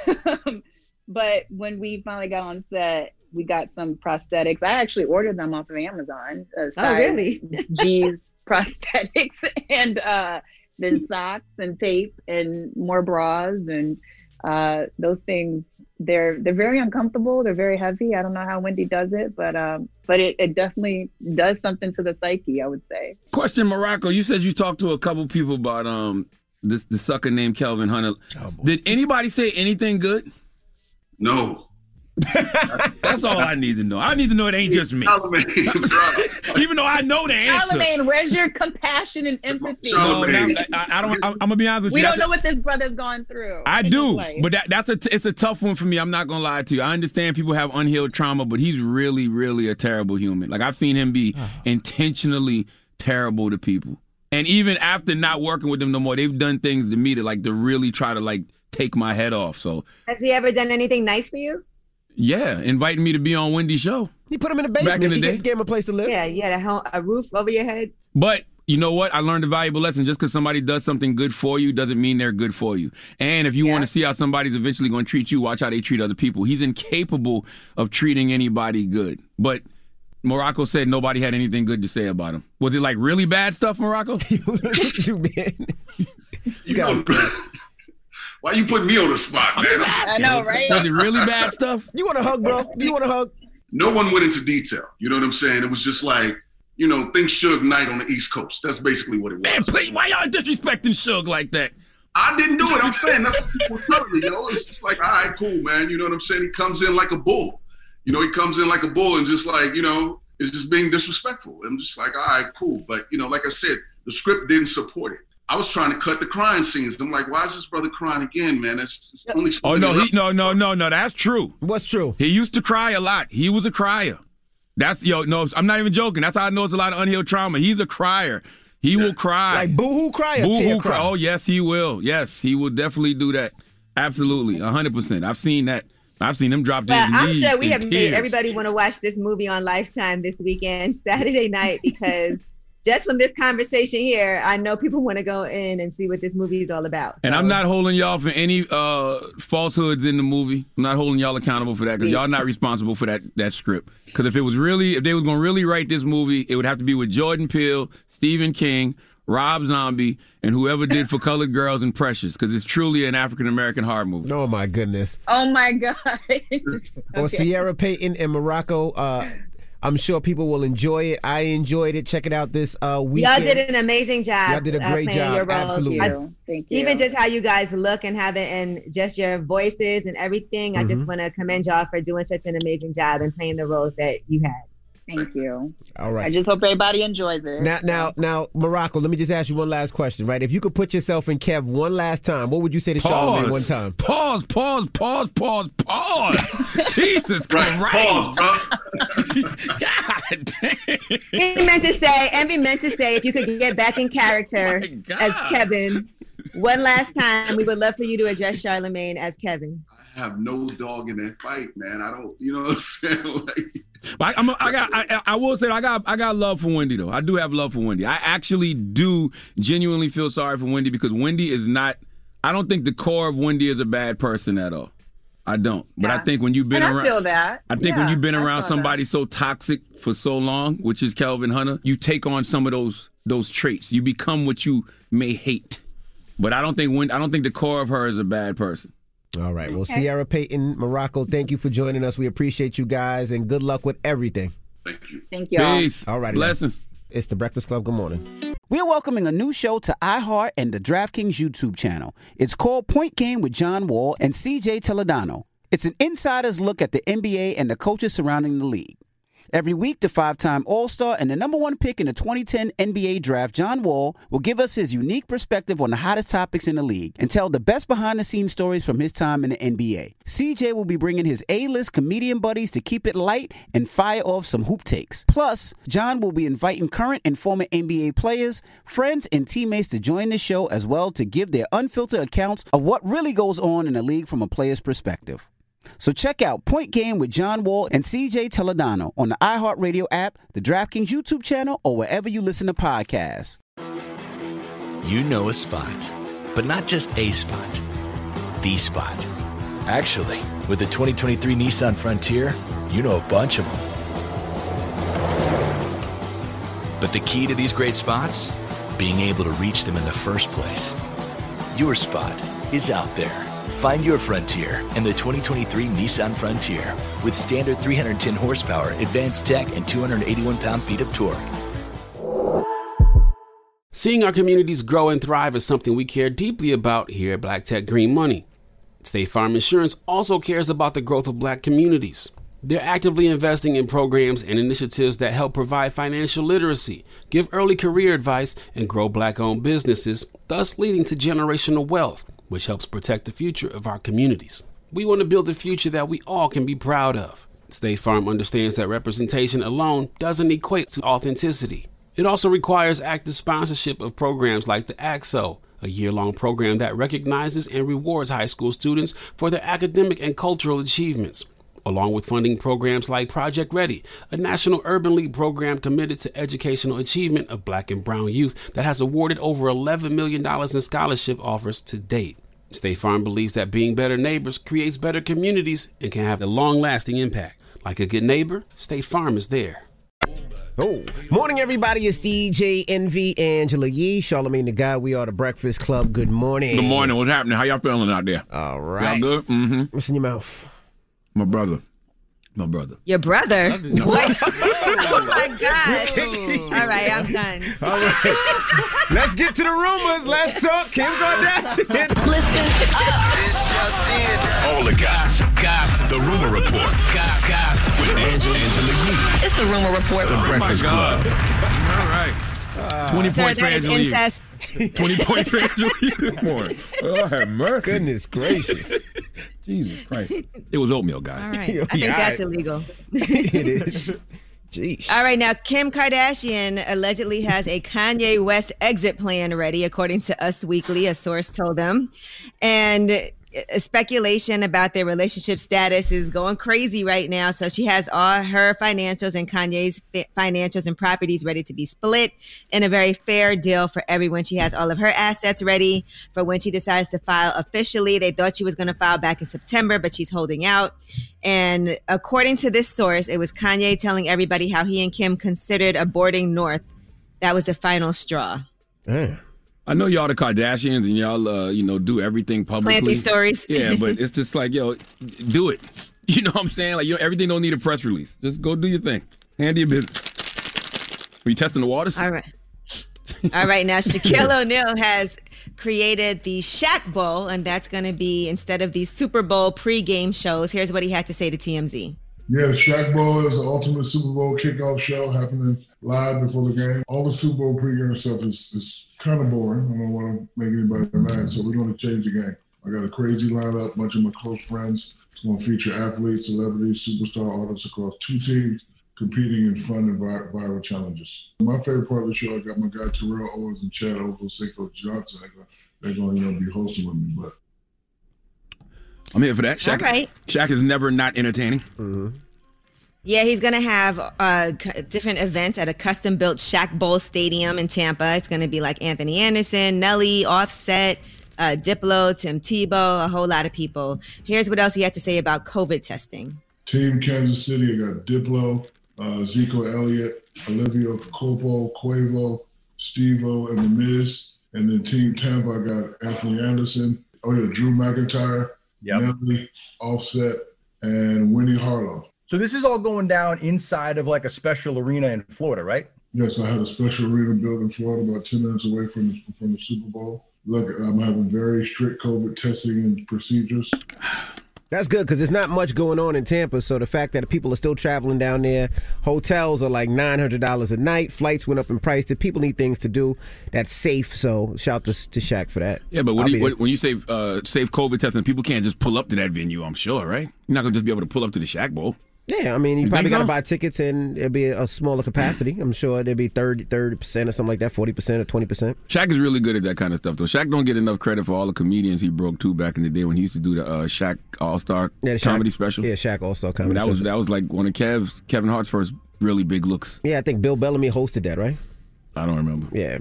when we finally got on set, we got some prosthetics. I actually ordered them off of Amazon. Oh, really? G's prosthetics, and then socks and tape and more bras, and those things. They're very uncomfortable. They're very heavy. I don't know how Wendy does it, but it definitely does something to the psyche, I would say. Question, Morocco. You said you talked to a couple people about the sucker named Kelvin Hunter. Oh, did anybody say anything good? No. That's all I need to know. I need to know it ain't just me. Even though I know the answer. Charlamagne, where's your compassion and empathy? No, I don't. I'm gonna be honest with you. We don't know what this brother's gone through. I do, but it's a tough one for me. I'm not gonna lie to you. I understand people have unhealed trauma, but he's really, really a terrible human. Like, I've seen him be intentionally terrible to people, and even after not working with them no more, they've done things to me to really try to take my head off. So, has he ever done anything nice for you? Yeah, inviting me to be on Wendy's show. He put him in the basement. Back in the day. Gave him a place to live. Yeah, you had a roof over your head. But you know what? I learned a valuable lesson. Just because somebody does something good for you doesn't mean they're good for you. And if you want to see how somebody's eventually going to treat you, watch how they treat other people. He's incapable of treating anybody good. But Morocco said nobody had anything good to say about him. Was it really bad stuff, Morocco? You man. Why you putting me on the spot, man? I know, right? Was it really bad stuff? You want a hug, bro? Do you want a hug? No one went into detail. You know what I'm saying? It was just think Suge Knight on the East Coast. That's basically what it was. Man, please, why y'all disrespecting Suge like that? I didn't do it. I'm saying that's what people were telling me. It's just all right, cool, man. You know what I'm saying? He comes in like a bull. He comes in like a bull and just is just being disrespectful. I'm just all right, cool. But like I said, the script didn't support it. I was trying to cut the crying scenes. I'm like, why is this brother crying again, man? It's only. Oh no, that's true. What's true? He used to cry a lot. He was a crier. I'm not even joking. That's how I know it's a lot of unhealed trauma. He's a crier. He will cry. Like boo-hoo cry or boo-hoo cry? Oh, yes, he will. Yes, he will definitely do that. Absolutely, 100%. I've seen that. I've seen him drop to his knees. I'm sure we have tears. made everybody want to watch this movie on Lifetime this weekend, Saturday night, because just from this conversation here, I know people want to go in and see what this movie is all about. So. And I'm not holding y'all for any falsehoods in the movie. I'm not holding y'all accountable for that because y'all not responsible for that script. Because if they was going to really write this movie, it would have to be with Jordan Peele, Stephen King, Rob Zombie, and whoever did For Colored Girls and Precious, because it's truly an African-American horror movie. Oh, my goodness. Oh, my God. Well, Ciara Payton and Morocco, I'm sure people will enjoy it. I enjoyed it. Check it out this weekend. Y'all did an amazing job. Y'all did a great job. Absolutely. Thank you. Even just how you guys look and and just your voices and everything. I just want to commend y'all for doing such an amazing job and playing the roles that you had. Thank you. All right. I just hope everybody enjoys it. Now, Morocco, let me just ask you one last question, right? If you could put yourself in Kev one last time, what would you say to Charlamagne one time? Pause. Jesus Christ. God damn. Envy meant to say, if you could get back in character as Kevin one last time, we would love for you to address Charlamagne as Kevin. I have no dog in that fight, man. I don't, you know what I'm saying? I will say I got love for Wendy though. I do have love for Wendy. I actually do genuinely feel sorry for Wendy because Wendy is not. I don't think the core of Wendy is a bad person at all. I don't. But I think when you've been around, I feel that. I think when you've been around somebody so toxic for so long, which is Kelvin Hunter, you take on some of those traits. You become what you may hate. But I don't think the core of her is a bad person. All right. Well, Ciara Payton, Morocco, thank you for joining us. We appreciate you guys, and good luck with everything. Thank you. Thank you. Peace. All right. Blessings. It's The Breakfast Club. Good morning. We're welcoming a new show to iHeart and the DraftKings YouTube channel. It's called Point Game with John Wall and CJ Toledano. It's an insider's look at the NBA and the coaches surrounding the league. Every week, the 5-time All-Star and the number 1 pick in the 2010 NBA Draft, John Wall, will give us his unique perspective on the hottest topics in the league and tell the best behind-the-scenes stories from his time in the NBA. CJ will be bringing his A-list comedian buddies to keep it light and fire off some hoop takes. Plus, John will be inviting current and former NBA players, friends, and teammates to join the show as well to give their unfiltered accounts of what really goes on in the league from a player's perspective. So check out Point Game with John Wall and CJ Toledano on the iHeartRadio app, the DraftKings YouTube channel, or wherever you listen to podcasts. You know a spot, but not just a spot, the spot. Actually, with the 2023 Nissan Frontier, you know a bunch of them. But the key to these great spots? Being able to reach them in the first place. Your spot is out there. Find your Frontier in the 2023 Nissan Frontier with standard 310 horsepower, advanced tech, and 281 pound-feet of torque. Seeing our communities grow and thrive is something we care deeply about here at Black Tech Green Money. State Farm Insurance also cares about the growth of Black communities. They're actively investing in programs and initiatives that help provide financial literacy, give early career advice, and grow Black-owned businesses, thus leading to generational wealth, which helps protect the future of our communities. We want to build a future that we all can be proud of. State Farm understands that representation alone doesn't equate to authenticity. It also requires active sponsorship of programs like the AXO, a year-long program that recognizes and rewards high school students for their academic and cultural achievements, along with funding programs like Project Ready, a National Urban League program committed to educational achievement of Black and brown youth that has awarded over $11 million in scholarship offers to date. State Farm believes that being better neighbors creates better communities and can have a long-lasting impact. Like a good neighbor, State Farm is there. Oh, morning, everybody. It's DJ Envy, Angela Yee, Charlamagne the Guy. We are the Breakfast Club. Good morning. Good morning. What's happening? How y'all feeling out there? All right. Y'all good? Mm-hmm. What's in your mouth? My brother. Your brother? What? Oh my gosh. All right, I'm done. All right. Let's get to the rumors. Let's talk Kim Kardashian. Listen up. This just in. All the gossip. The Rumor Report. With Angela Yee. It's the Rumor Report. The Breakfast Club. All right. 20 Sir, points for that is Angela Yee. incest. 20 points for Angela Yee this morning. Oh, have mercy. Goodness gracious. Jesus Christ. It was oatmeal, guys. All right. I think that's illegal. It is. Jeez. All right, now Kim Kardashian allegedly has a Kanye West exit plan ready, according to Us Weekly, a source told them. And speculation about their relationship status is going crazy right now. So she has all her financials and Kanye's financials and properties ready to be split in a very fair deal for everyone. She has all of her assets ready for when she decides to file officially. They thought she was going to file back in September, but she's holding out. And according to this source, it was Kanye telling everybody how he and Kim considered aborting North. That was the final straw. Damn. I know y'all the Kardashians and y'all, do everything publicly. Plant these stories. Yeah, but it's just like, do it. You know what I'm saying? Like, everything don't need a press release. Just go do your thing. Handle your business. Are you testing the waters? All right. All right. Now, Shaquille O'Neal has created the Shaq Bowl, and that's going to be, instead of these Super Bowl pregame shows, here's what he had to say to TMZ. Yeah, the Shaq Bowl is the ultimate Super Bowl kickoff show happening live before the game. All the Super Bowl pregame stuff is kind of boring. I don't want to make anybody mad, so we're going to change the game. I got a crazy lineup, a bunch of my close friends. It's going to feature athletes, celebrities, superstar artists across 2 teams competing in fun and viral challenges. My favorite part of the show, I got my guy Terrell Owens and Chad Ochocinco Johnson. They're going to be hosting with me, but I'm here for that. Shaq, all right. Shaq is never not entertaining. Mm-hmm. Yeah, he's going to have different events at a custom-built Shaq Bowl stadium in Tampa. It's going to be like Anthony Anderson, Nelly, Offset, Diplo, Tim Tebow, a whole lot of people. Here's what else he had to say about COVID testing. Team Kansas City, I got Diplo, Ezekiel Elliott, Olivia Culpo, Quavo, Steve-O, and The Miz. And then Team Tampa, I got Anthony Anderson, Drew McIntyre, Nelly, Offset, and Winnie Harlow. So this is all going down inside of like a special arena in Florida, right? Yes, I had a special arena built in Florida about 10 minutes away from the Super Bowl. Look, I'm having very strict COVID testing and procedures. That's good because there's not much going on in Tampa. So the fact that people are still traveling down there, hotels are like $900 a night. Flights went up in price. The people need things to do that's safe. So shout to Shaq for that. Yeah, but when you say safe COVID testing, people can't just pull up to that venue, I'm sure, right? You're not going to just be able to pull up to the Shaq Bowl. Yeah, I mean, you probably think got to so? buy tickets and it'll be a smaller capacity. I'm sure there'll be 30% or something like that, 40% or 20%. Shaq is really good at that kind of stuff, though. Shaq don't get enough credit for all the comedians he broke too back in the day when he used to do the Shaq All-Star comedy special. Yeah, Shaq All-Star comedy special. That was like one of Kevin Hart's first really big looks. Yeah, I think Bill Bellamy hosted that, right? I don't remember. Yeah.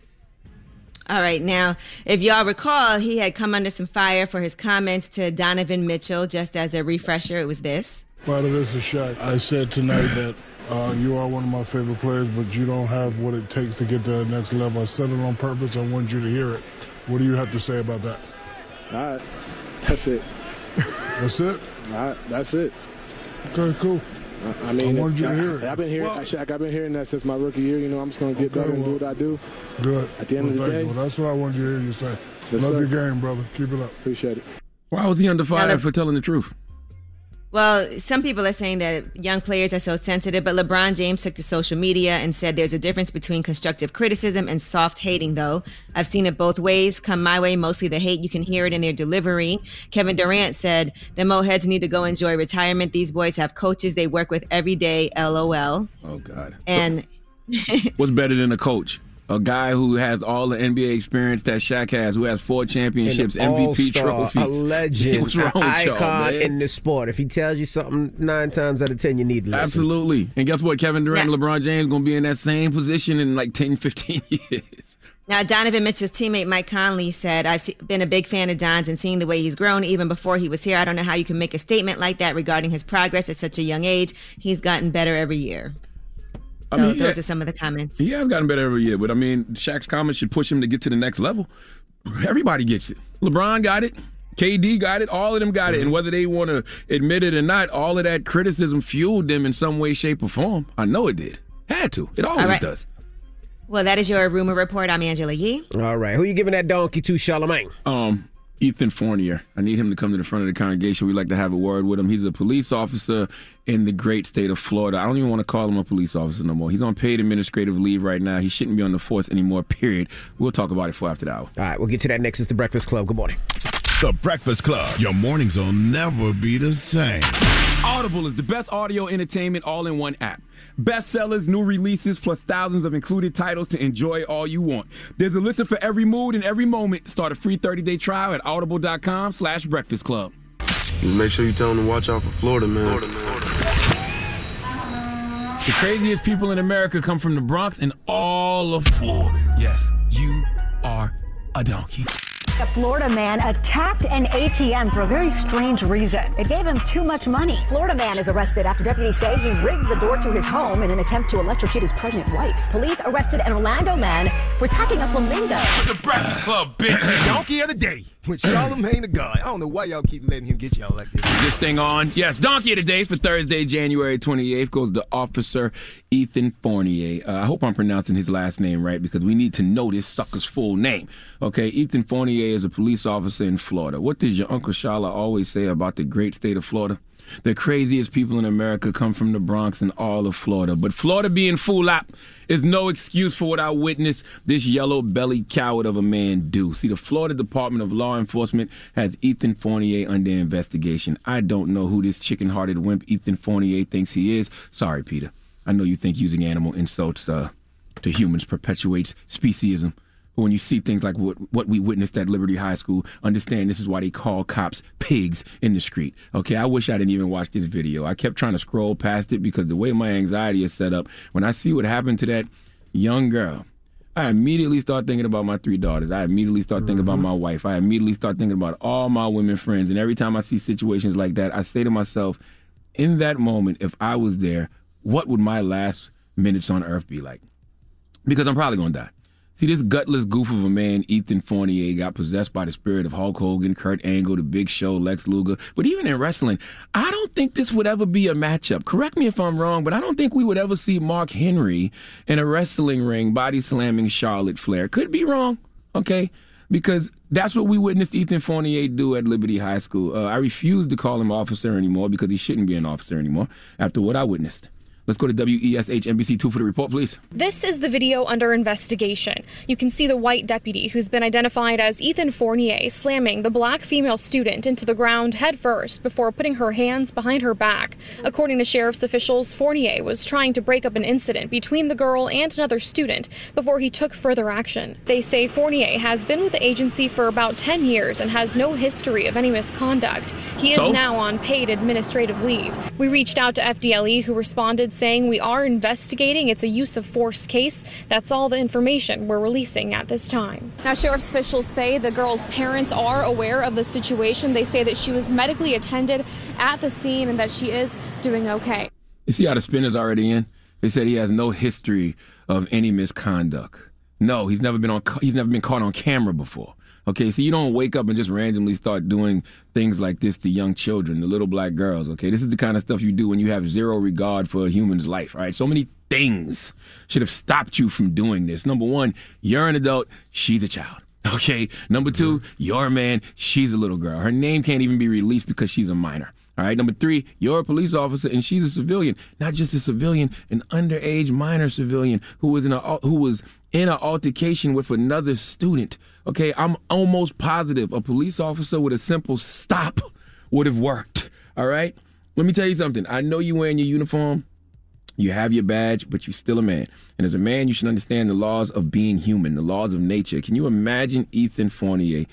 All right, now, if y'all recall, he had come under some fire for his comments to Donovan Mitchell. Just as a refresher, it was this. Father, this is Shaq. I said tonight that you are one of my favorite players, but you don't have what it takes to get to the next level. I said it on purpose. I wanted you to hear it. What do you have to say about that? All right. That's it. That's it? All right. That's it. Okay, cool. I mean, I wanted you to hear it. I've been hearing, Shaq, I've been hearing that since my rookie year. You know, I'm just going to get better and do what I do. Good. At the end of the day. Well, that's what I wanted you to hear you say. Yes, Love sir. your game, brother. Keep it up. Appreciate it. Why was he under fire for telling the truth? Well, some people are saying that young players are so sensitive, but LeBron James took to social media and said there's a difference between constructive criticism and soft hating, though. I've seen it both ways. Come my way, mostly the hate. You can hear it in their delivery. Kevin Durant said, the Mo heads need to go enjoy retirement. These boys have coaches they work with every day, LOL. Oh, God. And what's better than a coach? A guy who has all the NBA experience that Shaq has, who has 4 championships, MVP trophies. A legend, What's wrong an with y'all, icon man? in the sport. If he tells you something 9 times out of 10, you need to listen. Absolutely. And guess what? Kevin Durant and LeBron James going to be in that same position in like 10, 15 years. Now, Donovan Mitchell's teammate Mike Conley said, I've been a big fan of Don's and seeing the way he's grown even before he was here. I don't know how you can make a statement like that regarding his progress at such a young age. He's gotten better every year. So those are some of the comments. He has gotten better every year, but I mean, Shaq's comments should push him to get to the next level. Everybody gets it. LeBron got it. KD got it. All of them got it. And whether they want to admit it or not, all of that criticism fueled them in some way, shape, or form. I know it did. Had to. It always does. Well, that is your rumor report. I'm Angela Yee. All right. Who you giving that donkey to, Charlamagne? Ethan Fournier. I need him to come to the front of the congregation. We'd like to have a word with him. He's a police officer in the great state of Florida. I don't even want to call him a police officer no more. He's on paid administrative leave right now. He shouldn't be on the force anymore, period. We'll talk about it for after the hour. All right, we'll get to that next. It's The Breakfast Club. Good morning. The Breakfast Club. Your mornings will never be the same. Audible is the best audio entertainment all-in-one app. Bestsellers, new releases, plus thousands of included titles to enjoy all you want. There's a listen for every mood and every moment. Start a free 30-day trial at audible.com/breakfast club. Make sure you tell them to watch out for Florida, man. The craziest people in America come from the Bronx and all of Florida. Yes, you are a donkey. A Florida man attacked an ATM for a very strange reason. It gave him too much money. Florida man is arrested after deputies say he rigged the door to his home in an attempt to electrocute his pregnant wife. Police arrested an Orlando man for attacking a flamingo. The Breakfast Club, bitch. Donkey of the day. With Charlamagne the God. I don't know why y'all keep letting him get y'all like this. This thing on. Yes, Donkey of the Day for Thursday, January 28th goes to Officer Ethan Fournier. I hope I'm pronouncing his last name right because we need to know this sucker's full name. Okay, Ethan Fournier is a police officer in Florida. What does your Uncle Shala always say about the great state of Florida? The craziest people in America come from the Bronx and all of Florida. But Florida being full up is no excuse for what I witnessed this yellow-bellied coward of a man do. See, the Florida Department of Law Enforcement has Ethan Fournier under investigation. I don't know who this chicken-hearted wimp Ethan Fournier thinks he is. Sorry, Peter. I know you think using animal insults to humans perpetuates speciesism. But when you see things like what we witnessed at Liberty High School, understand this is why they call cops pigs in the street. Okay, I wish I didn't even watch this video. I kept trying to scroll past it because the way my anxiety is set up, when I see what happened to that young girl, I immediately start thinking about my 3 daughters. I immediately start thinking about my wife. I immediately start thinking about all my women friends. And every time I see situations like that, I say to myself, in that moment, if I was there, what would my last minutes on earth be like? Because I'm probably going to die. See, this gutless goof of a man, Ethan Fournier, got possessed by the spirit of Hulk Hogan, Kurt Angle, The Big Show, Lex Luger. But even in wrestling, I don't think this would ever be a matchup. Correct me if I'm wrong, but I don't think we would ever see Mark Henry in a wrestling ring body slamming Charlotte Flair. Could be wrong, okay? because that's what we witnessed Ethan Fournier do at Liberty High School. I refuse to call him officer anymore because he shouldn't be an officer anymore after what I witnessed. Let's go to WESH NBC2 for the report, please. This is the video under investigation. You can see the white deputy, who's been identified as Ethan Fournier, slamming the black female student into the ground headfirst before putting her hands behind her back. According to sheriff's officials, Fournier was trying to break up an incident between the girl and another student before he took further action. They say Fournier has been with the agency for about 10 years and has no history of any misconduct. He is now on paid administrative leave. We reached out to FDLE, who responded saying we are investigating. It's a use of force case. That's all the information we're releasing at this time. Now, sheriff's officials say the girl's parents are aware of the situation. They say that she was medically attended at the scene and that she is doing okay. You see how the spin is already in? They said he has no history of any misconduct. No, he's never been caught on camera before. Okay, so you don't wake up and just randomly start doing things like this to young children, the little black girls, okay? This is the kind of stuff you do when you have zero regard for a human's life, all right? So many things should have stopped you from doing this. Number one, you're an adult, she's a child, okay? Number two, you're a man, she's a little girl. Her name can't even be released because she's a minor. All right. Number three, you're a police officer and she's a civilian. Not just a civilian, an underage minor civilian who was in an altercation with another student. Okay, I'm almost positive a police officer with a simple stop would have worked. All right. Let me tell you something. I know you're wearing your uniform. You have your badge, but you're still a man. And as a man, you should understand the laws of being human, the laws of nature. Can you imagine Ethan Fournier?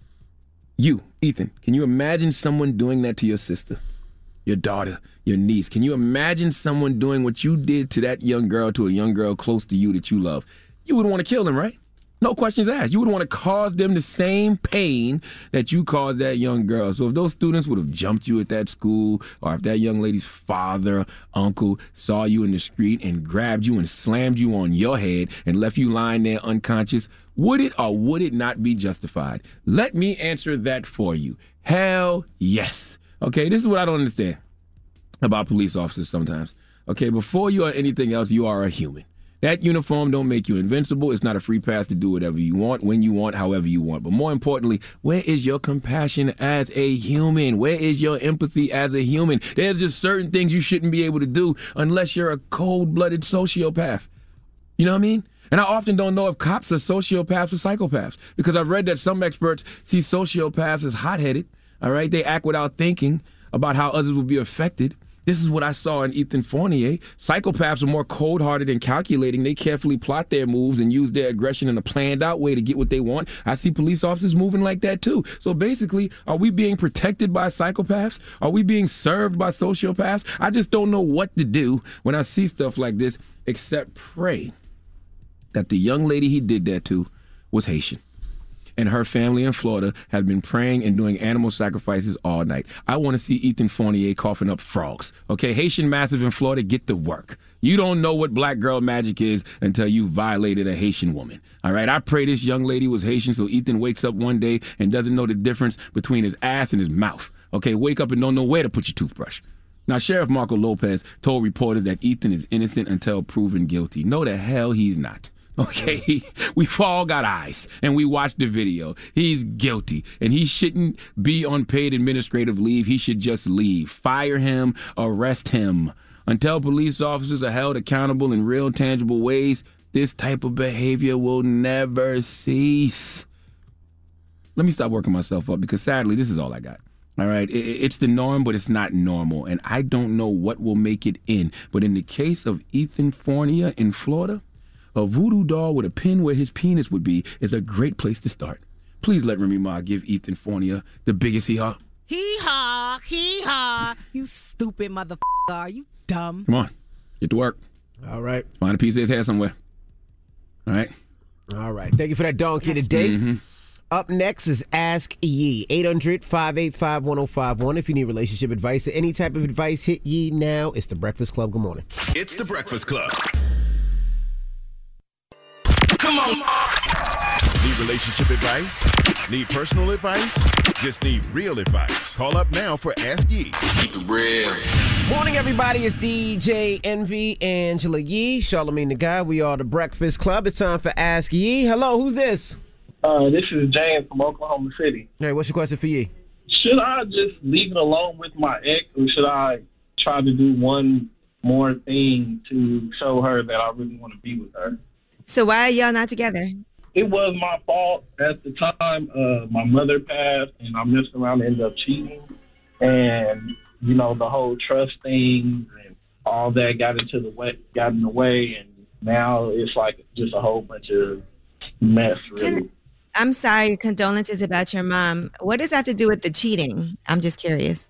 Ethan, can you imagine someone doing that to your sister, your daughter, your niece? Can you imagine someone doing what you did to that young girl, to a young girl close to you that you love? You would want to kill them, right? No questions asked. You would want to cause them the same pain that you caused that young girl. So if those students would have jumped you at that school, or if that young lady's father, uncle saw you in the street and grabbed you and slammed you on your head and left you lying there unconscious, would it or would it not be justified? Let me answer that for you. Hell yes. Okay, this is what I don't understand about police officers sometimes. Okay, before you are anything else, you are a human. That uniform don't make you invincible. It's not a free pass to do whatever you want, when you want, however you want. But more importantly, where is your compassion as a human? Where is your empathy as a human? There's just certain things you shouldn't be able to do unless you're a cold-blooded sociopath. You know what I mean? And I often don't know if cops are sociopaths or psychopaths, because I've read that some experts see sociopaths as hot-headed. All right? They act without thinking about how others will be affected. This is what I saw in Ethan Fournier. Psychopaths are more cold-hearted and calculating. They carefully plot their moves and use their aggression in a planned-out way to get what they want. I see police officers moving like that, too. So basically, are we being protected by psychopaths? Are we being served by sociopaths? I just don't know what to do when I see stuff like this, except pray that the young lady he did that to was Haitian. And her family in Florida had been praying and doing animal sacrifices all night. I want to see Ethan Fournier coughing up frogs. Okay, Haitian Massive in Florida, get to work. You don't know what black girl magic is until you violated a Haitian woman. All right, I pray this young lady was Haitian so Ethan wakes up one day and doesn't know the difference between his ass and his mouth. Okay, wake up and don't know where to put your toothbrush. Now, Sheriff Marco Lopez told reporters that Ethan is innocent until proven guilty. No, the hell he's not. Okay, we've all got eyes, and we watched the video. He's guilty, and he shouldn't be on paid administrative leave. He should just leave. Fire him, arrest him. Until police officers are held accountable in real, tangible ways, this type of behavior will never cease. Let me stop working myself up, because sadly, this is all I got. All right, it's the norm, but it's not normal, and I don't know what will make it in. But in the case of Ethan Fournier in Florida, a voodoo doll with a pin where his penis would be is a great place to start. Please let Remy Ma give Ethan Fournier the biggest hee-haw. Hee-haw, hee-haw. You stupid motherfucker. Are you dumb? Come on, get to work. All right. Find a piece of his hair somewhere. All right. All right. Thank you for that donkey today. Mm-hmm. Up next is Ask Yee. 800-585-1051. If you need relationship advice or any type of advice, hit Yee now. It's The Breakfast Club. Good morning. It's The Breakfast Club. Come on. Need relationship advice? Need personal advice? Just need real advice. Call up now for Ask Yee. Keep it real. Morning, everybody. It's DJ Envy, Angela Yee, Charlamagne the Guy. We are The Breakfast Club. It's time for Ask Yee. Hello, who's this? This is James from Oklahoma City. Hey, what's your question for you? Should I just leave it alone with my ex, or should I try to do one more thing to show her that I really want to be with her? So why are y'all not together? It was my fault at the time. My mother passed, and I messed around and ended up cheating. And, you know, the whole trust thing and all that got in the way, and now it's like just a whole bunch of mess, really. I'm sorry, condolences about your mom. What does that have to do with the cheating? I'm just curious.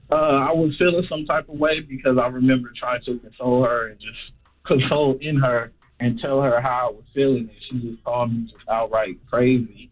I was feeling some type of way because I remember trying to console her and just console in her and tell her how I was feeling. And she just called me just outright crazy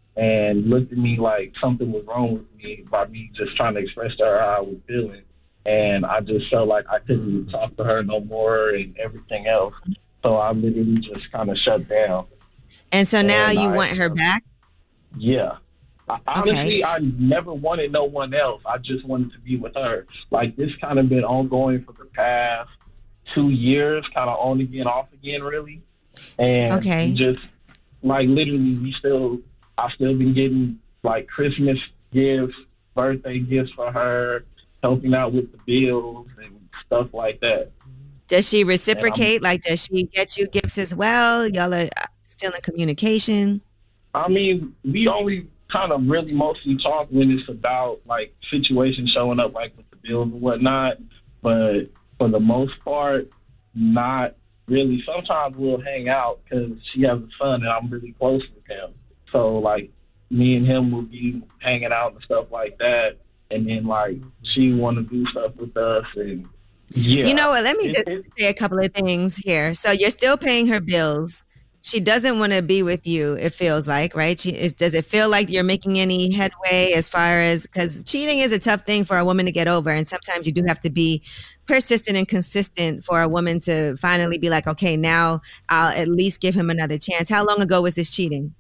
and looked at me like something was wrong with me by me just trying to express to her how I was feeling. And I just felt like I couldn't talk to her no more and everything else. So I literally just kind of shut down. And so now you want her back? Yeah. Honestly, I never wanted no one else. I just wanted to be with her. Like, this kind of been ongoing for the past 2 years, kind of on again, off again, really. And just, like, literally, I still been getting, like, Christmas gifts, birthday gifts for her, helping out with the bills and stuff like that. Does she reciprocate? Like, does she get you gifts as well? Y'all are still in communication? I mean, we only kind of really mostly talk when it's about, like, situations showing up, like, with the bills and whatnot. But for the most part, not really. Sometimes we'll hang out because she has a son and I'm really close with him. So, like, me and him will be hanging out and stuff like that. And then, like, she want to do stuff with us. And, yeah. You know what? Let me just say a couple of things here. So you're still paying her bills. She doesn't want to be with you, it feels like, right? Does it feel like you're making any headway as far as, because cheating is a tough thing for a woman to get over. And sometimes you do have to be persistent and consistent for a woman to finally be like, okay, now I'll at least give him another chance. How long ago was this cheating?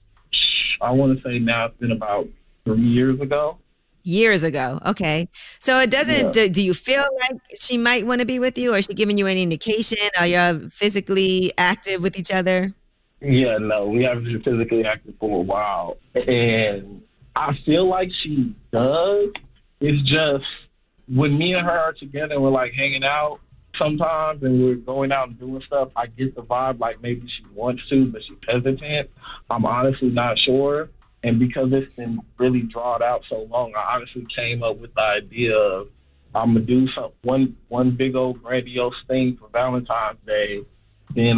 I want to say now it's been about 3 years ago. Years ago. Okay. So it doesn't, do you feel like she might want to be with you, or is she giving you any indication? Are you physically active with each other? Yeah, no, we haven't been physically active for a while. And I feel like she does. It's just when me and her are together and we're like hanging out sometimes and we're going out and doing stuff, I get the vibe like maybe she wants to, but she's hesitant. I'm honestly not sure. And because it's been really drawn out so long, I honestly came up with the idea of I'm going to do one big old grandiose thing for Valentine's Day. Then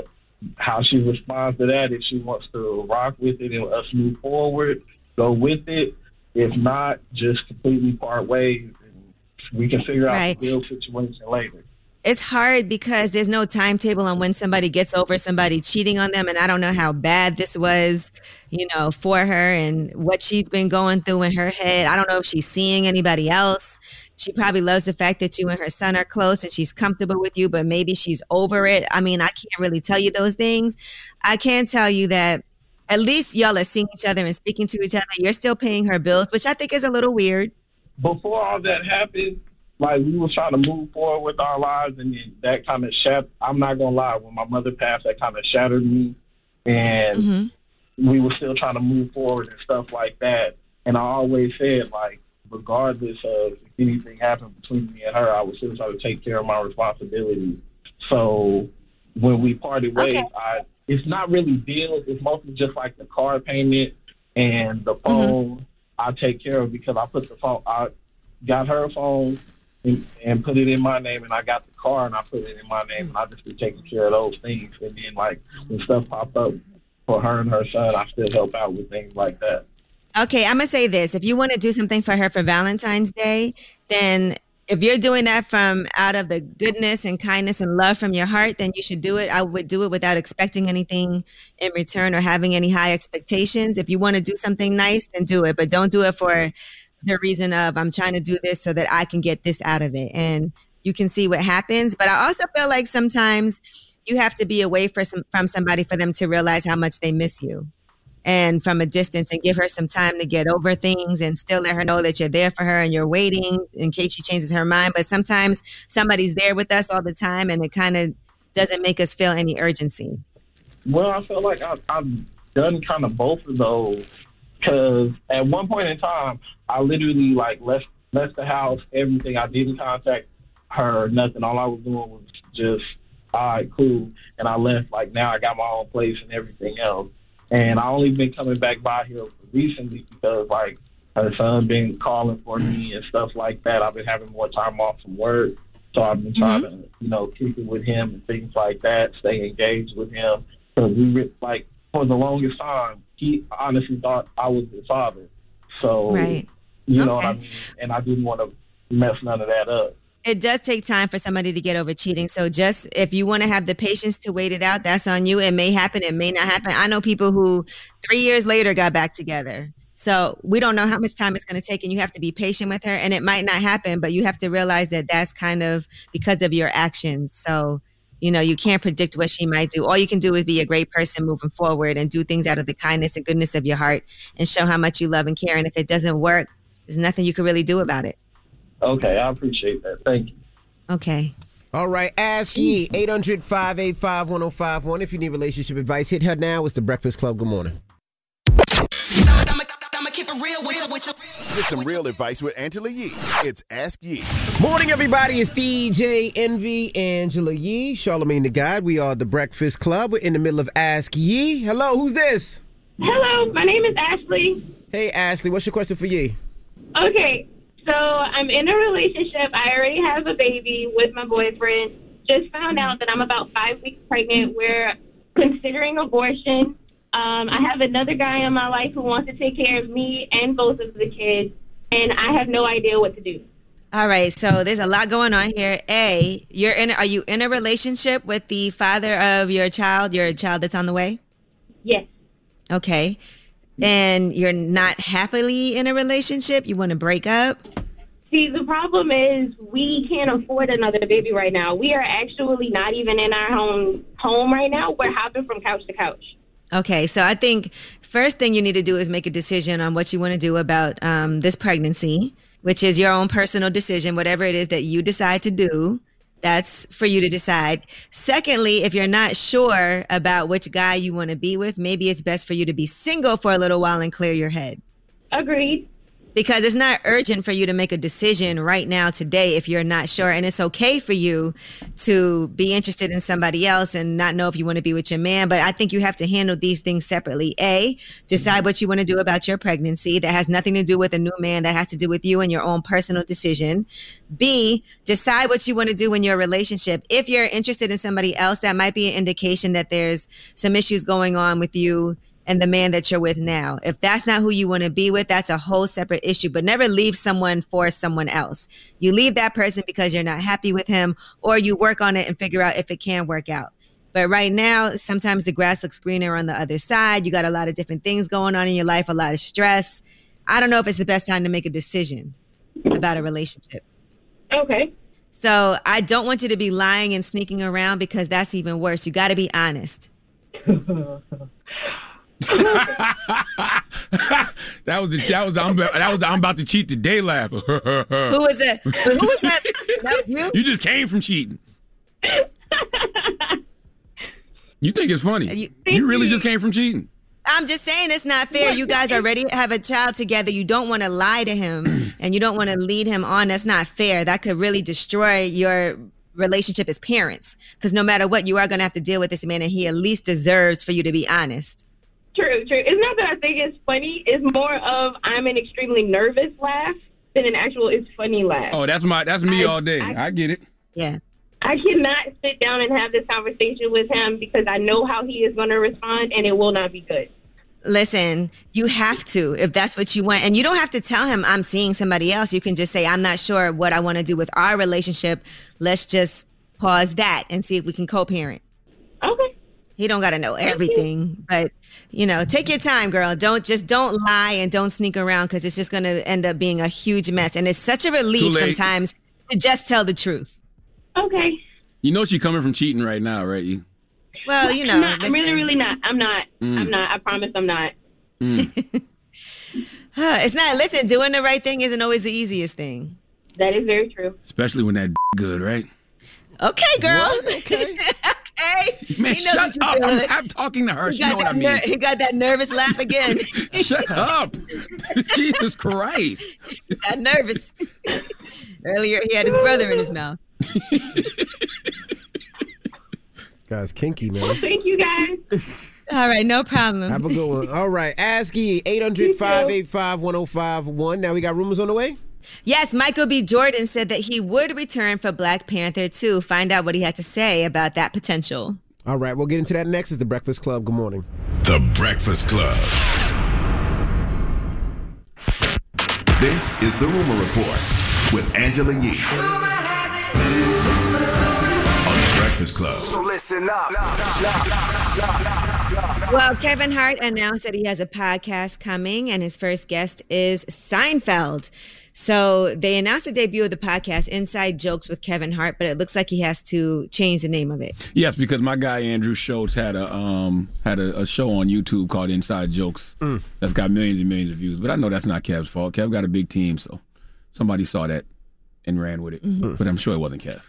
how she responds to that, if she wants to rock with it and us move forward, go with it. If not, just completely part ways, and we can figure out the real situation later. It's hard because there's no timetable on when somebody gets over somebody cheating on them. And I don't know how bad this was, for her and what she's been going through in her head. I don't know if she's seeing anybody else. She probably loves the fact that you and her son are close and she's comfortable with you, but maybe she's over it. I mean, I can't really tell you those things. I can tell you that at least y'all are seeing each other and speaking to each other. You're still paying her bills, which I think is a little weird. Before all that happened, like, we were trying to move forward with our lives, and that kind of I'm not going to lie, when my mother passed, that kind of shattered me. And we were still trying to move forward and stuff like that. And I always said, like, regardless of if anything happened between me and her, I would still try to take care of my responsibilities. So when we parted ways, it's not really bills. It's mostly just like the car payment and the phone I take care of, because I got her phone and put it in my name, and I got the car and I put it in my name, and I just be taking care of those things. And then, like, when stuff popped up for her and her son, I still help out with things like that. Okay, I'm going to say this. If you want to do something for her for Valentine's Day, then if you're doing that from out of the goodness and kindness and love from your heart, then you should do it. I would do it without expecting anything in return or having any high expectations. If you want to do something nice, then do it. But don't do it for the reason of I'm trying to do this so that I can get this out of it. And you can see what happens. But I also feel like sometimes you have to be away from somebody for them to realize how much they miss you. And from a distance, and give her some time to get over things and still let her know that you're there for her and you're waiting in case she changes her mind. But sometimes somebody's there with us all the time and it kind of doesn't make us feel any urgency. Well, I feel like I've done kind of both of those. Because at one point in time, I literally like left the house, everything. I didn't contact her or nothing. All I was doing was just, all right, cool. And I left. Like, now I got my own place and everything else. And I only been coming back by here recently because, like, her son been calling for me and stuff like that. I've been having more time off from work. So I've been trying to, you know, kick it with him and things like that, stay engaged with him. Because we, like, for the longest time, he honestly thought I was his father. So, you know what I mean? And I didn't want to mess none of that up. It does take time for somebody to get over cheating. So just if you want to have the patience to wait it out, that's on you. It may happen. It may not happen. I know people who 3 years later got back together. So we don't know how much time it's going to take, and you have to be patient with her, and it might not happen, but you have to realize that that's kind of because of your actions. So, you know, you can't predict what she might do. All you can do is be a great person moving forward and do things out of the kindness and goodness of your heart and show how much you love and care. And if it doesn't work, there's nothing you can really do about it. Okay, I appreciate that. Thank you. Okay. All right, Ask Ye, 800-585-1051. If you need relationship advice, hit her now. It's The Breakfast Club. Good morning. Get some real advice with Angela Yee. It's Ask Yee. Morning, everybody. It's DJ Envy, Angela Yee, Charlamagne the God. We are The Breakfast Club. We're in the middle of Ask Yee. Hello, who's this? Hello, my name is Ashley. Hey, Ashley. What's your question for Yee? Okay, so I'm in a relationship. I already have a baby with my boyfriend. Just found out that I'm about 5 weeks pregnant. We're considering abortion. I have another guy in my life who wants to take care of me and both of the kids, and I have no idea what to do. All right, so there's a lot going on here. A, are you in a relationship with the father of your child that's on the way? Yes. Okay. And you're not happily in a relationship? You want to break up? See, the problem is we can't afford another baby right now. We are actually not even in our home right now. We're hopping from couch to couch. Okay, so I think first thing you need to do is make a decision on what you want to do about this pregnancy, which is your own personal decision. Whatever it is that you decide to do, that's for you to decide. Secondly, if you're not sure about which guy you want to be with, maybe it's best for you to be single for a little while and clear your head. Agreed. Because it's not urgent for you to make a decision right now today if you're not sure. And it's okay for you to be interested in somebody else and not know if you want to be with your man. But I think you have to handle these things separately. A, decide what you want to do about your pregnancy. That has nothing to do with a new man. That has to do with you and your own personal decision. B, decide what you want to do in your relationship. If you're interested in somebody else, that might be an indication that there's some issues going on with you and the man that you're with now. If that's not who you want to be with, that's a whole separate issue. But never leave someone for someone else. You leave that person because you're not happy with him, or you work on it and figure out if it can work out. But right now, sometimes the grass looks greener on the other side. You got a lot of different things going on in your life, a lot of stress. I don't know if it's the best time to make a decision about a relationship. Okay. So I don't want you to be lying and sneaking around, because that's even worse. You got to be honest. That was the I'm about to cheat today laugh. Who was it? Who was that? That was you? You just came from cheating. You think it's funny? You really just came from cheating. I'm just saying it's not fair. You guys already have a child together. You don't want to lie to him and you don't want to lead him on. That's not fair. That could really destroy your relationship as parents, because no matter what, you are going to have to deal with this man, and he at least deserves for you to be honest. True. It's not that I think it's funny. It's more of I'm an extremely nervous laugh than an actual it's funny laugh. Oh, that's me all day. I get it. Yeah. I cannot sit down and have this conversation with him because I know how he is going to respond, and it will not be good. Listen, you have to, if that's what you want. And you don't have to tell him I'm seeing somebody else. You can just say, I'm not sure what I want to do with our relationship. Let's just pause that and see if we can co-parent. Okay. He don't got to know everything, but take your time, girl. Don't lie and don't sneak around, because it's just going to end up being a huge mess. And it's such a relief sometimes to just tell the truth. Okay. You know she's coming from cheating right now, right? Well, No, I'm really not. I'm not. I'm not. I promise I'm not. It's not. Listen, doing the right thing isn't always the easiest thing. That is very true. Especially when that good, right? Okay, girl. What? Okay. Hey, Man, he knows shut what you're up. feeling. I'm talking to her. He She know got what I that mean. he got that nervous laugh again. Shut up. Jesus Christ. He got nervous. Earlier, he had his brother in his mouth. Guy's kinky, man. Well, thank you guys. All right, no problem. Have a good one. All right, ASCII 800-585-1051. Now we got rumors on the way? Yes, Michael B. Jordan said that he would return for Black Panther 2. Find out what he had to say about that potential. All right, we'll get into that next. It's The Breakfast Club. Good morning. The Breakfast Club. This is The Rumor Report with Angela Yee. On The Breakfast Club. So listen up. Well, Kevin Hart announced that he has a podcast coming, and his first guest is Seinfeld. So they announced the debut of the podcast, Inside Jokes with Kevin Hart, but it looks like he has to change the name of it. Yes, because my guy Andrew Schultz had a show on YouTube called Inside Jokes that's got millions and millions of views. But I know that's not Kev's fault. Kev got a big team, so somebody saw that and ran with it. But I'm sure it wasn't Kev.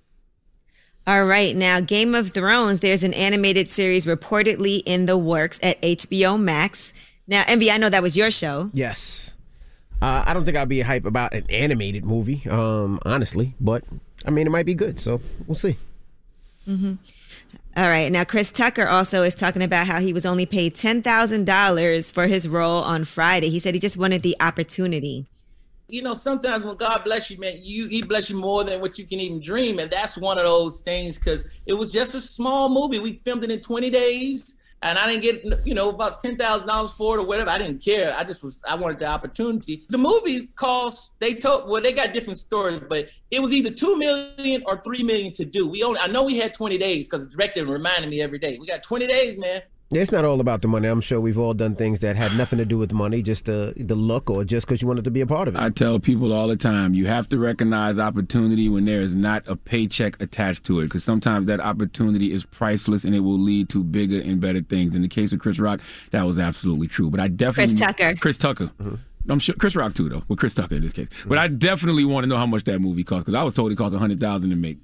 All right, now Game of Thrones, there's an animated series reportedly in the works at HBO Max. Now, Envy, I know that was your show. Yes. I don't think I'll be hype about an animated movie, honestly, but I mean, it might be good, so we'll see. Mm-hmm. All right, now Chris Tucker also is talking about how he was only paid $10,000 for his role on Friday. He said he just wanted the opportunity. You know, sometimes when God bless you, man, he bless you more than what you can even dream. And that's one of those things, because it was just a small movie. We filmed it in 20 days. And I didn't get, about $10,000 for it or whatever. I didn't care. I wanted the opportunity. The movie cost, they got different stories, but it was either $2 million or $3 million to do. I know we had 20 days because the director reminded me every day. We got 20 days, man. Yeah, it's not all about the money. I'm sure we've all done things that had nothing to do with money, just the look or just because you wanted to be a part of it. I tell people all the time, you have to recognize opportunity when there is not a paycheck attached to it, because sometimes that opportunity is priceless and it will lead to bigger and better things. In the case of Chris Rock, that was absolutely true. But I definitely... Chris Tucker. Mm-hmm. I'm sure Chris Rock too, though. Well, Chris Tucker in this case. Mm-hmm. But I definitely want to know how much that movie cost, because I was told it cost $100,000 to make.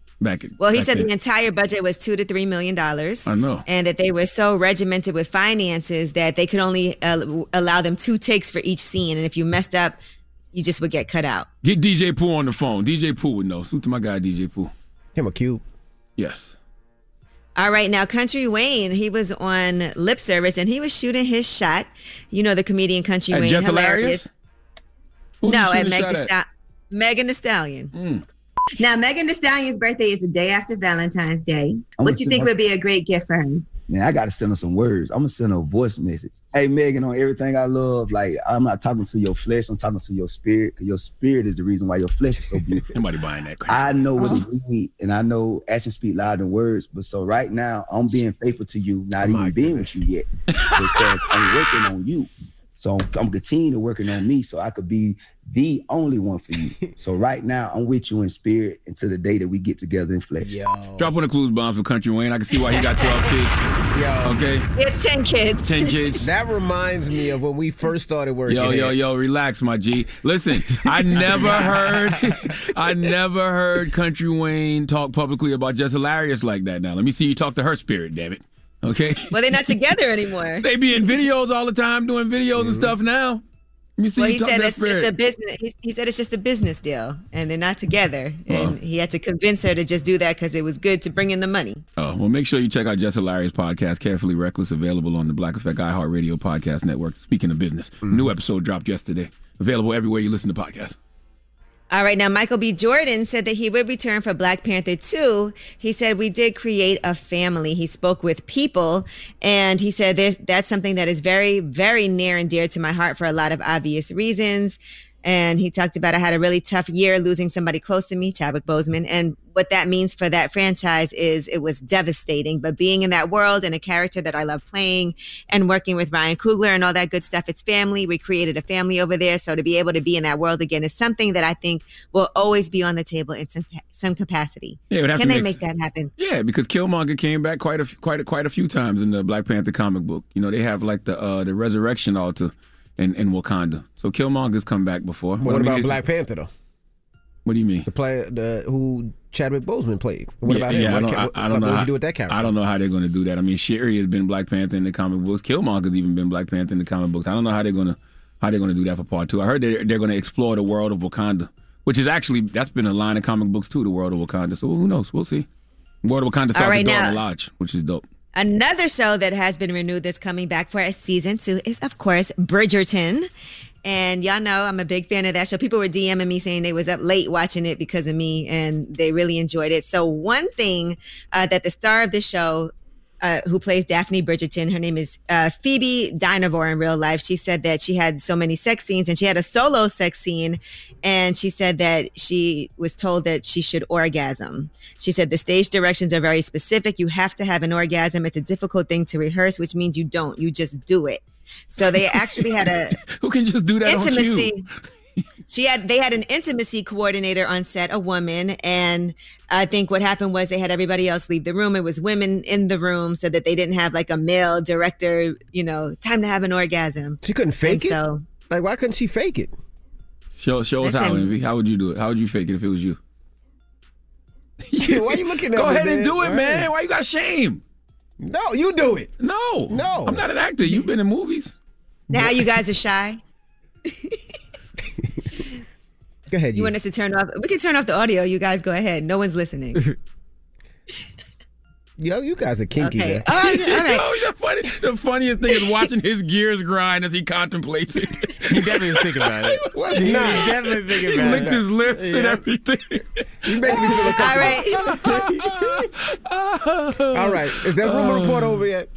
He said the entire budget was $2 to $3 million. I know. And that they were so regimented with finances that they could only allow them 2 takes for each scene. And if you messed up, you just would get cut out. Get DJ Pooh on the phone. DJ Pooh would know. Salute to my guy, DJ Pooh. Him a cube. Yes. All right, now Country Wayne, he was on Lip Service and he was shooting his shot. You know the comedian Country Wayne. Just Hilarious? No, at Megan Thee Stallion. Now, Megan Thee Stallion's birthday is the day after Valentine's Day. What do you think would be a great gift for her? Man, I got to send her some words. I'm going to send her a voice message. Hey, Megan, on everything I love, like, I'm not talking to your flesh. I'm talking to your spirit, because your spirit is the reason why your flesh is so beautiful. Nobody buying that. I know what it means, and I know actions speak louder than words. But so right now, I'm being faithful to you, not even being with you yet, because I'm working on you. So I'm continuing working on me so I could be the only one for you. So right now, I'm with you in spirit until the day that we get together in flesh. Drop one of Clues bombs for Country Wayne. I can see why he got 12 kids. Okay? It's 10 kids. 10 kids. That reminds me of when we first started working. Yo, relax, my G. Listen, I never heard Country Wayne talk publicly about Just Hilarious like that. Now, let me see you talk to her spirit, damn it. Okay. Well, they're not together anymore. They be in videos all the time, doing videos and stuff now. Let me see. Well, he said it's just a business. He said it's just a business deal, and they're not together. And he had to convince her to just do that because it was good to bring in the money. Oh, well, make sure you check out Just Hilarious podcast, Carefully Reckless, available on the Black Effect iHeartRadio podcast network. Speaking of business, new episode dropped yesterday. Available everywhere you listen to podcasts. All right, now Michael B. Jordan said that he would return for Black Panther 2. He said, we did create a family. He spoke with people, and he said that's something that is very, very near and dear to my heart for a lot of obvious reasons. And he talked about I had a really tough year losing somebody close to me, Chadwick Boseman. And what that means for that franchise is it was devastating. But being in that world and a character that I love playing and working with Ryan Coogler and all that good stuff, it's family. We created a family over there. So to be able to be in that world again is something that I think will always be on the table in some capacity. Yeah, Can they make that happen? Yeah, because Killmonger came back quite a few times in the Black Panther comic book. You know, they have like the resurrection altar in Wakanda. So Killmonger's come back before. What about Black Panther, though? What do you mean? The player who Chadwick Boseman played. What about him? Yeah, I don't know. What you do with that character? I don't know how they're going to do that. I mean, Shuri has been Black Panther in the comic books. Killmonger's even been Black Panther in the comic books. I don't know how they're going to do that for part 2. I heard they're going to explore the world of Wakanda, which is actually that's been a line of comic books too. The world of Wakanda. So who knows? We'll see. World of Wakanda starts with Dora Milaje, which is dope. Another show that has been renewed that's coming back for a season 2 is, of course, Bridgerton. And y'all know I'm a big fan of that show. People were DMing me saying they was up late watching it because of me, and they really enjoyed it. So one thing that the star of the show, who plays Daphne Bridgerton, her name is Phoebe Dynevor in real life. She said that she had so many sex scenes, and she had a solo sex scene, and she said that she was told that she should orgasm. She said the stage directions are very specific. You have to have an orgasm. It's a difficult thing to rehearse, which means you don't. You just do it. So they actually had a who can just do that intimacy. On cue? They had an intimacy coordinator on set, a woman, and I think what happened was they had everybody else leave the room. It was women in the room so that they didn't have like a male director, time to have an orgasm. She couldn't fake it? So, like, why couldn't she fake it? Show us how, Envy. How would you do it? How would you fake it if it was you? Yeah, why are you looking at Go me, ahead man? and do it, All man. right. Why you got shame? No, you do it. No. No. I'm not an actor. You've been in movies. Now you guys are shy. Go ahead. You want us to turn off? We can turn off the audio. You guys go ahead. No one's listening. Yo, you guys are kinky. Okay. Man. All right. The funniest thing is watching his gears grind as he contemplates it. He definitely was thinking about it. What's He not? was definitely thinking He about licked it. his lips and everything. You make me feel All right. All right. Is that rumor report over yet?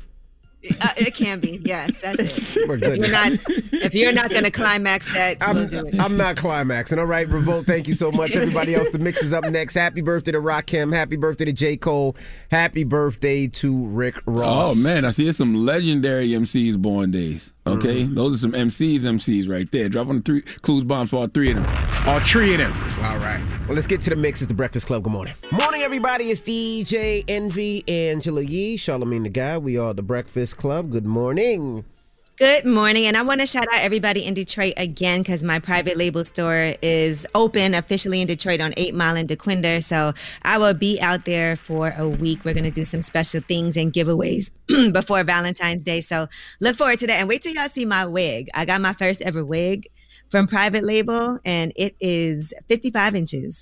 It can be. Yes, that's it. My goodness. If you're not going to climax that, we'll do it. I'm not climaxing. All right, Revolt, thank you so much. Everybody else, the mix is up next. Happy birthday to Rakim. Happy birthday to J. Cole. Happy birthday to Rick Ross. Oh, man. I see it's some legendary MCs born days. Okay? Those are some MCs right there. Drop on the 3 clues bombs for all 3 of them. All 3 of them. All right. Well, let's get to the mix. It's the Breakfast Club. Good morning. Morning, everybody. It's DJ Envy, Angela Yee, Charlamagne the Guy. We are the Breakfast Club. Good morning. Good morning. And I want to shout out everybody in Detroit again because my private label store is open officially in Detroit on 8 Mile and DeQuinder. So I will be out there for a week. We're going to do some special things and giveaways before Valentine's Day. So look forward to that. And wait till y'all see my wig. I got my first ever wig from private label, and it is 55 inches.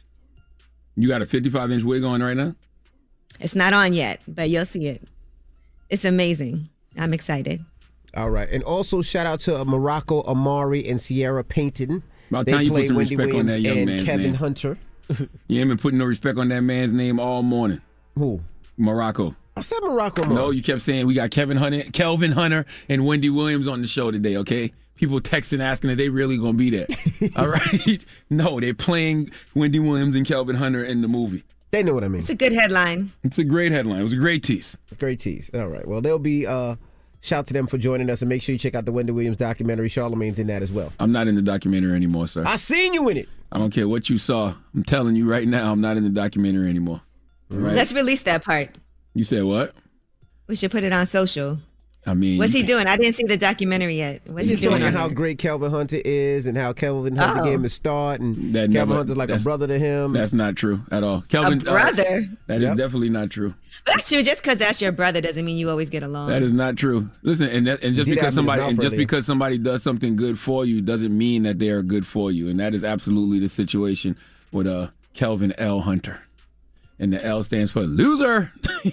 You got a 55-inch wig on right now? It's not on yet, but you'll see it. It's amazing. I'm excited. All right. And also shout out to Morocco Amari and Sierra Payton. About They time you put play some Wendy respect on Williams that young and man's Kevin name. Hunter. You ain't been putting no respect on that man's name all morning. Who? Morocco. I said Morocco Amari. No, you kept saying we got Kelvin Hunter and Wendy Williams on the show today, okay? People texting asking if they really gonna be there. All right? No, they're playing Wendy Williams and Kelvin Hunter in the movie. They know what I mean. It's a good headline. It's a great headline. It was a great tease. It's a great tease. All right. Well, they'll be shout to them for joining us, and make sure you check out the Wendy Williams documentary. Charlamagne's in that as well. I'm not in the documentary anymore, sir. I seen you in it. I don't care what you saw. I'm telling you right now, I'm not in the documentary anymore. All right? Let's release that part. You said what? We should put it on social. I mean, What's he doing? I didn't see the documentary yet. What's he He's doing? talking on how there? great Kelvin Hunter is and how Kelvin Hunter gave him a start, and Kelvin Hunter's like a brother to him. That's not true at all. Kelvin, A brother? that is definitely not true. But that's true. Just because that's your brother doesn't mean you always get along. That is not true. Listen, and just because somebody does something good for you doesn't mean that they are good for you, and that is absolutely the situation with Kelvin L. Hunter, and the L stands for loser.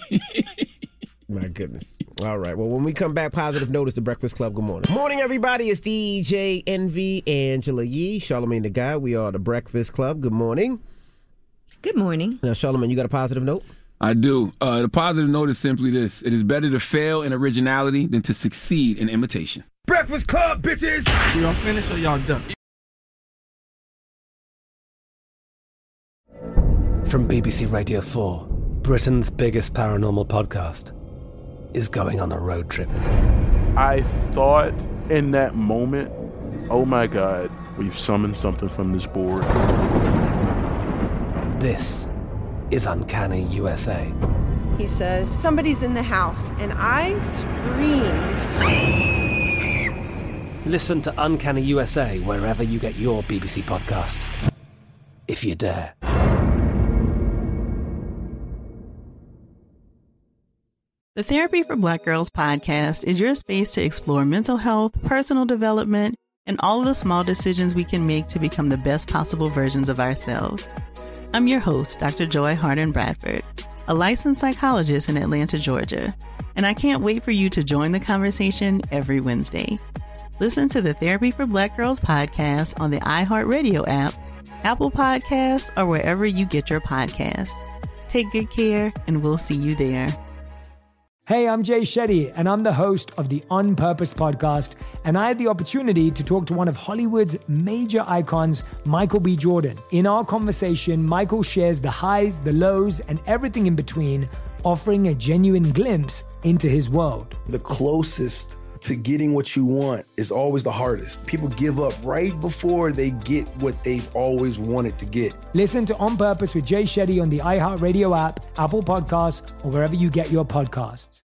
My goodness. All right. Well, when we come back, positive notice, the Breakfast Club. Good morning. Morning, everybody. It's DJ Envy, Angela Yee, Charlamagne the Guy. We are the Breakfast Club. Good morning. Good morning. Now, Charlamagne, you got a positive note? I do. The positive note is simply this. It is better to fail in originality than to succeed in imitation. Breakfast Club, bitches! Y'all finished or y'all done? From BBC Radio 4, Britain's biggest paranormal podcast is going on a road trip. I thought in that moment, oh my God, we've summoned something from this board. This is Uncanny USA. He says, somebody's in the house, and I screamed. Listen to Uncanny USA wherever you get your BBC podcasts, if you dare. The Therapy for Black Girls podcast is your space to explore mental health, personal development, and all of the small decisions we can make to become the best possible versions of ourselves. I'm your host, Dr. Joy Harden Bradford, a licensed psychologist in Atlanta, Georgia, and I can't wait for you to join the conversation every Wednesday. Listen to the Therapy for Black Girls podcast on the iHeartRadio app, Apple Podcasts, or wherever you get your podcasts. Take good care, and we'll see you there. Hey, I'm Jay Shetty, and I'm the host of the On Purpose podcast, and I had the opportunity to talk to one of Hollywood's major icons, Michael B. Jordan. In our conversation, Michael shares the highs, the lows, and everything in between, offering a genuine glimpse into his world. The closest to getting what you want is always the hardest. People give up right before they get what they've always wanted to get. Listen to On Purpose with Jay Shetty on the iHeartRadio app, Apple Podcasts, or wherever you get your podcasts.